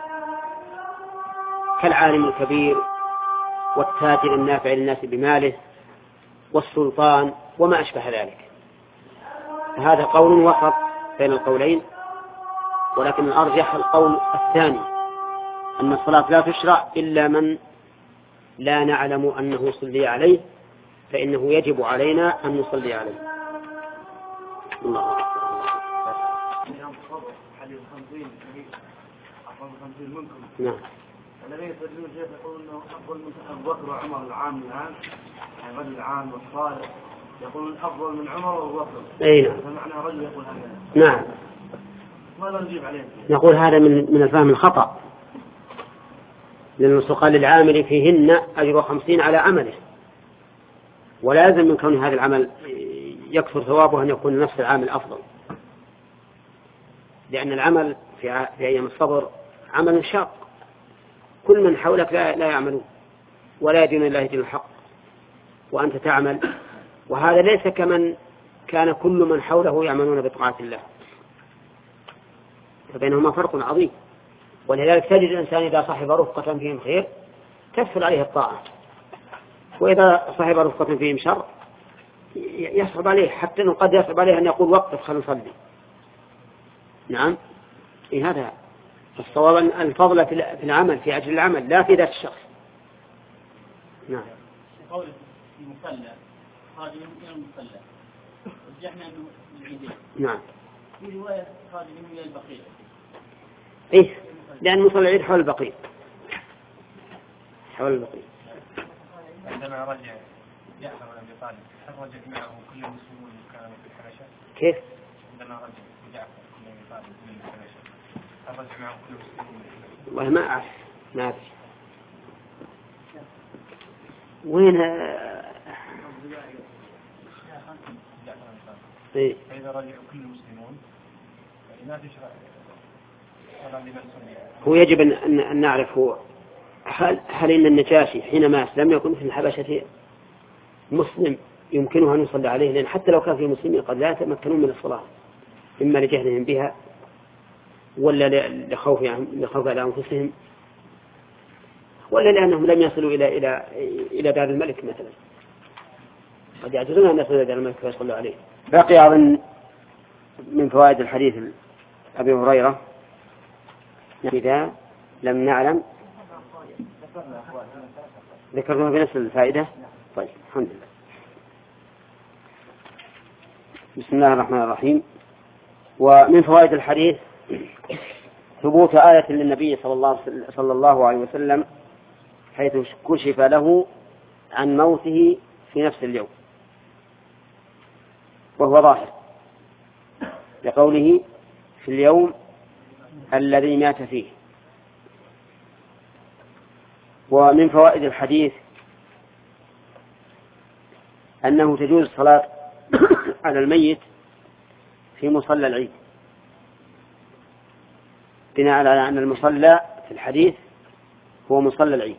كالعالم الكبير والتاجر النافع للناس بماله والسلطان وما أشبه ذلك. هذا قول وسط بين القولين، ولكن الأرجح القول الثاني أن الصلاة لا تشرع إلا من لا نعلم أنه صلي عليه، فإنه يجب علينا أن نصلي عليه. الله نعم. الذين يستدلون شيخ يقولون انه افضل من ابو بكر وعمر العام الان، يعني الرجل العام والصالح يقولون افضل من عمر وابو بكر. اي نعم. فمعنى رجل يقول هذا. نعم. ماذا نجيب عليه؟ نقول هذا من من الفهم الخطأ، لأن قال للعامل فيهن أجر خمسين على عمله، ولا يلزم من كون هذا العمل يكثر ثوابه أن يكون نفس العامل أفضل، لأن العمل في أيام الصبر عمل شاق، كل من حولك لا, لا يعملون ولا يدين الله دين الحق وأنت تعمل، وهذا ليس كمن كان كل من حوله يعملون بطاعة الله، فبينهما فرق عظيم. ولذلك تجد الإنسان إذا صاحب رفقة فيهم خير تسهل عليه الطاعة، وإذا صاحب رفقة فيهم شر يصعب عليه، حتى أنه قد يصعب عليه أن يقول وقف خلنا نصلي. نعم. إيه هذا الصواب، الفضل في العمل في أجل العمل لا في ذات الشخص. نعم. قول المصلى خارج من المصلى رجحنا أنه العيدين. نعم. في رواية خارج من البقيع. إيه، لأن مصلى العيد حول البقيع، حول البقيع. عندما رجع جعفر بن أبي طالب خرج معه كل المسلمون كانوا في الحبشة. كيف؟ عندما رجع جعفر بن أبي طالب من الحبشة خرج معه كل المسلمون. والله ما أعرف، ما أعرف. وين؟ إيه. فإذا رجعوا كل المسلمون فإذا تشرع. هو يجب أن نعرف هو هل, هل إن النجاشي حينما أسلم يكون في الحبشة مسلم يمكنه أن يصلي عليه؟ لأن حتى لو كان في مسلمين قد لا يتمكنون من الصلاة، إما لجهلهم بها ولا لخوف لخوف على أنفسهم، ولا لأنهم لم يصلوا إلى إلى إلى دار الملك مثلا، قد يعجزون أن يصلوا إلى دار الملك فيصلوا عليه. بقي أظن من فوائد الحديث أبي هريرة إذا لم نعلم ذكرنا بنفس الفائدة. طيب الحمد لله. بسم الله الرحمن الرحيم. ومن فوائد الحديث ثبوت آية للنبي صلى الله صلى الله عليه وسلم حيث كشف له عن موته في نفس اليوم، وهو ظاهر لقوله في اليوم الذي مات فيه. ومن فوائد الحديث أنه تجوز الصلاة على الميت في مصلى العيد، بناء على أن المصلى في الحديث هو مصلى العيد.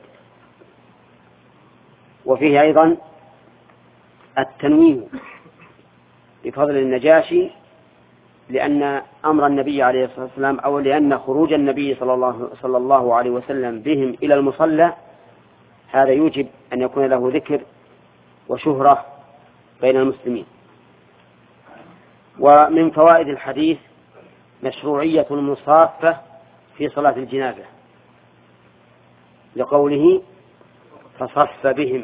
وفيه أيضا التنويه بفضل النجاشي، لأن أمر النبي عليه الصلاة والسلام أو لأن خروج النبي صلى الله, صلى الله عليه وسلم بهم إلى المصلى هذا يوجب أن يكون له ذكر وشهرة بين المسلمين. ومن فوائد الحديث مشروعية المصافة في صلاة الجنازة لقوله فصف بهم.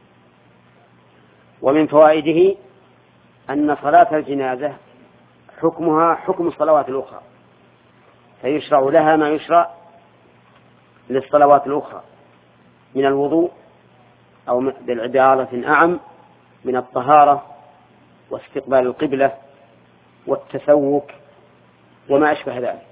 ومن فوائده أن صلاة الجنازة حكمها حكم الصلوات الأخرى، فيشرع لها ما يشرع للصلوات الأخرى من الوضوء أو بالعبارة أعم من الطهارة واستقبال القبلة والتسوك وما أشبه ذلك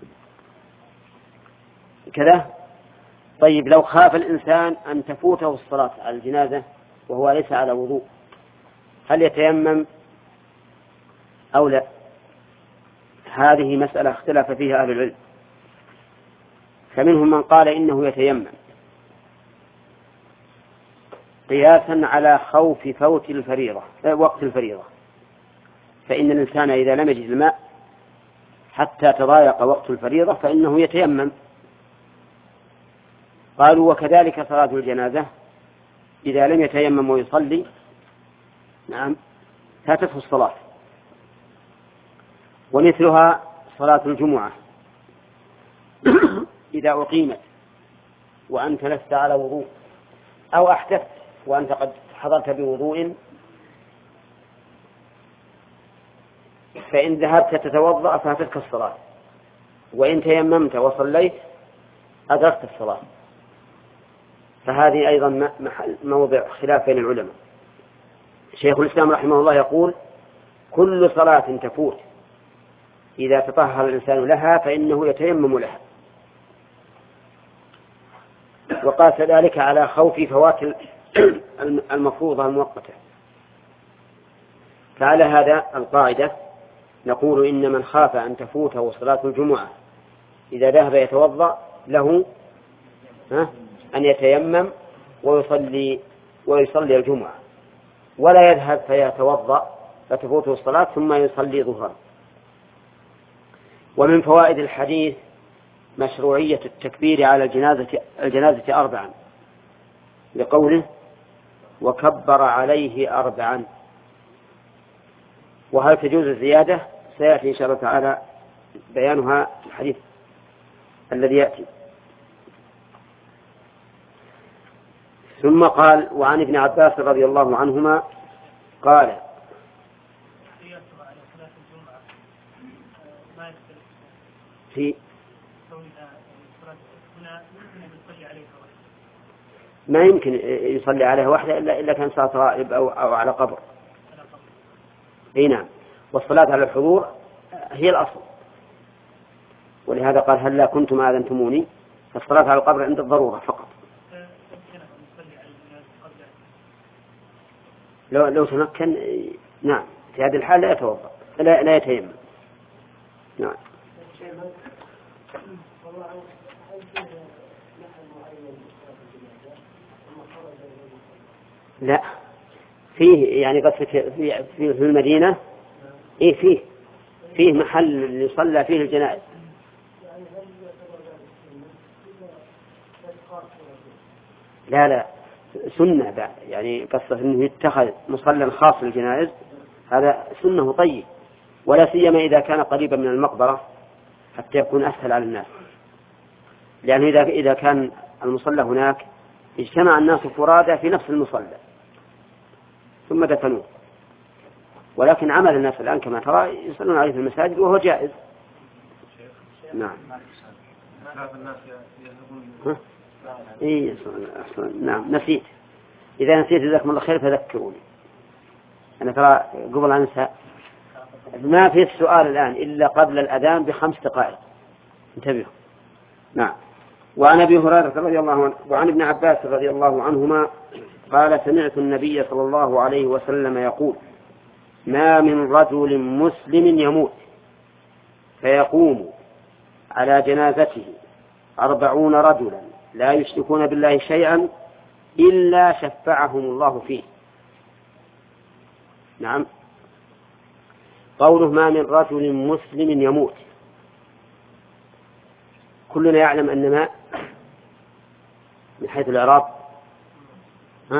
كذا. طيب لو خاف الإنسان أن تفوته الصلاة على الجنازة وهو ليس على وضوء، هل يتيمم أو لا؟ هذه مسألة اختلف فيها أهل العلم، فمنهم من قال إنه يتيمم قياسا على خوف فوت الفريضة وقت الفريضة، فإن الإنسان إذا لم يجد الماء حتى تضايق وقت الفريضة فإنه يتيمم. قالوا وكذلك صلاة الجنازة إذا لم يتيمم ويصلي نعم فاتته الصلاة. ومثلها صلاة الجمعة إذا أقيمت وأنت لست على وضوء أو أحدثت وأنت قد حضرت بوضوء، فإن ذهبت تتوضأ فاتتك الصلاة، وإن تيممت وصليت أدركت الصلاة. فهذه أيضا محل موضع خلاف بين العلماء. شيخ الإسلام رحمه الله يقول كل صلاة تفوت إذا تطهر الإنسان لها فإنه يتيمم لها، وقاس ذلك على خوف فوات المفروضة المؤقتة. فعلى هذا القاعدة نقول إن من خاف أن تفوته صلاة الجمعة إذا ذهب يتوضأ له أن يتيمم ويصلي ويصلي الجمعة، ولا يذهب فيتوضأ فتفوته الصلاة ثم يصلي ظهرا. ومن فوائد الحديث مشروعية التكبير على الجنازة, الجنازة أربعا لقوله وكبر عليه أربعا. وهل تجوز الزيادة؟ سيأتي إن شاء الله تعالى بيانها في الحديث الذي يأتي. ثم قال وعن ابن عباس رضي الله عنهما قال في ما يمكن يصلي عليها واحدة إلا إلا كان صلاة غائب أو, أو على قبر. أي نعم. والصلاة على الحضور هي الأصل، ولهذا قال هل لا كنتم آذنتموني، فالصلاة على القبر عند الضرورة فقط. لو لو تمكن نعم في هذه الحال لا يتوضأ لا لا يتيمم. نعم. لا فيه يعني قد في في في المدينة إيه فيه فيه محل يصلى فيه الجنائز. لا لا سنة بعد يعني قصة إنه يتخذ مصلى خاص للجنائز هذا سنة طيب، ولا سيما إذا كان قريبا من المقبرة حتى يكون أسهل على الناس، لأن إذا إذا كان المصلى هناك اجتمع الناس فرادى في نفس المصلى ثم دفنوه، ولكن عمل الناس الآن كما ترى يصلون عليه في المساجد وهو جائز. نعم. إيه نعم نسيت، إذا نسيت جزاكم الله خير فذكروني، أنا ترى قبل أن أنسى ما في السؤال الآن إلا قبل الأذان بخمس دقائق انتبهوا. نعم. وعن أبي هريرة رضي الله عنه وعن ابن عباس رضي الله عنهما قال سمعت النبي صلى الله عليه وسلم يقول ما من رجل مسلم يموت فيقوم على جنازته أربعون رجلا لا يشركون بالله شيئا إلا شفعهم الله فيه. نعم. قوله ما من رجل مسلم يموت، كلنا يعلم أن ما من حيث الإعراب ها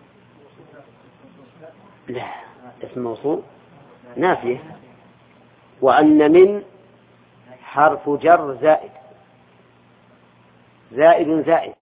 لا اسم موصول نافية، وأن من حرف جر زائد زائد زائد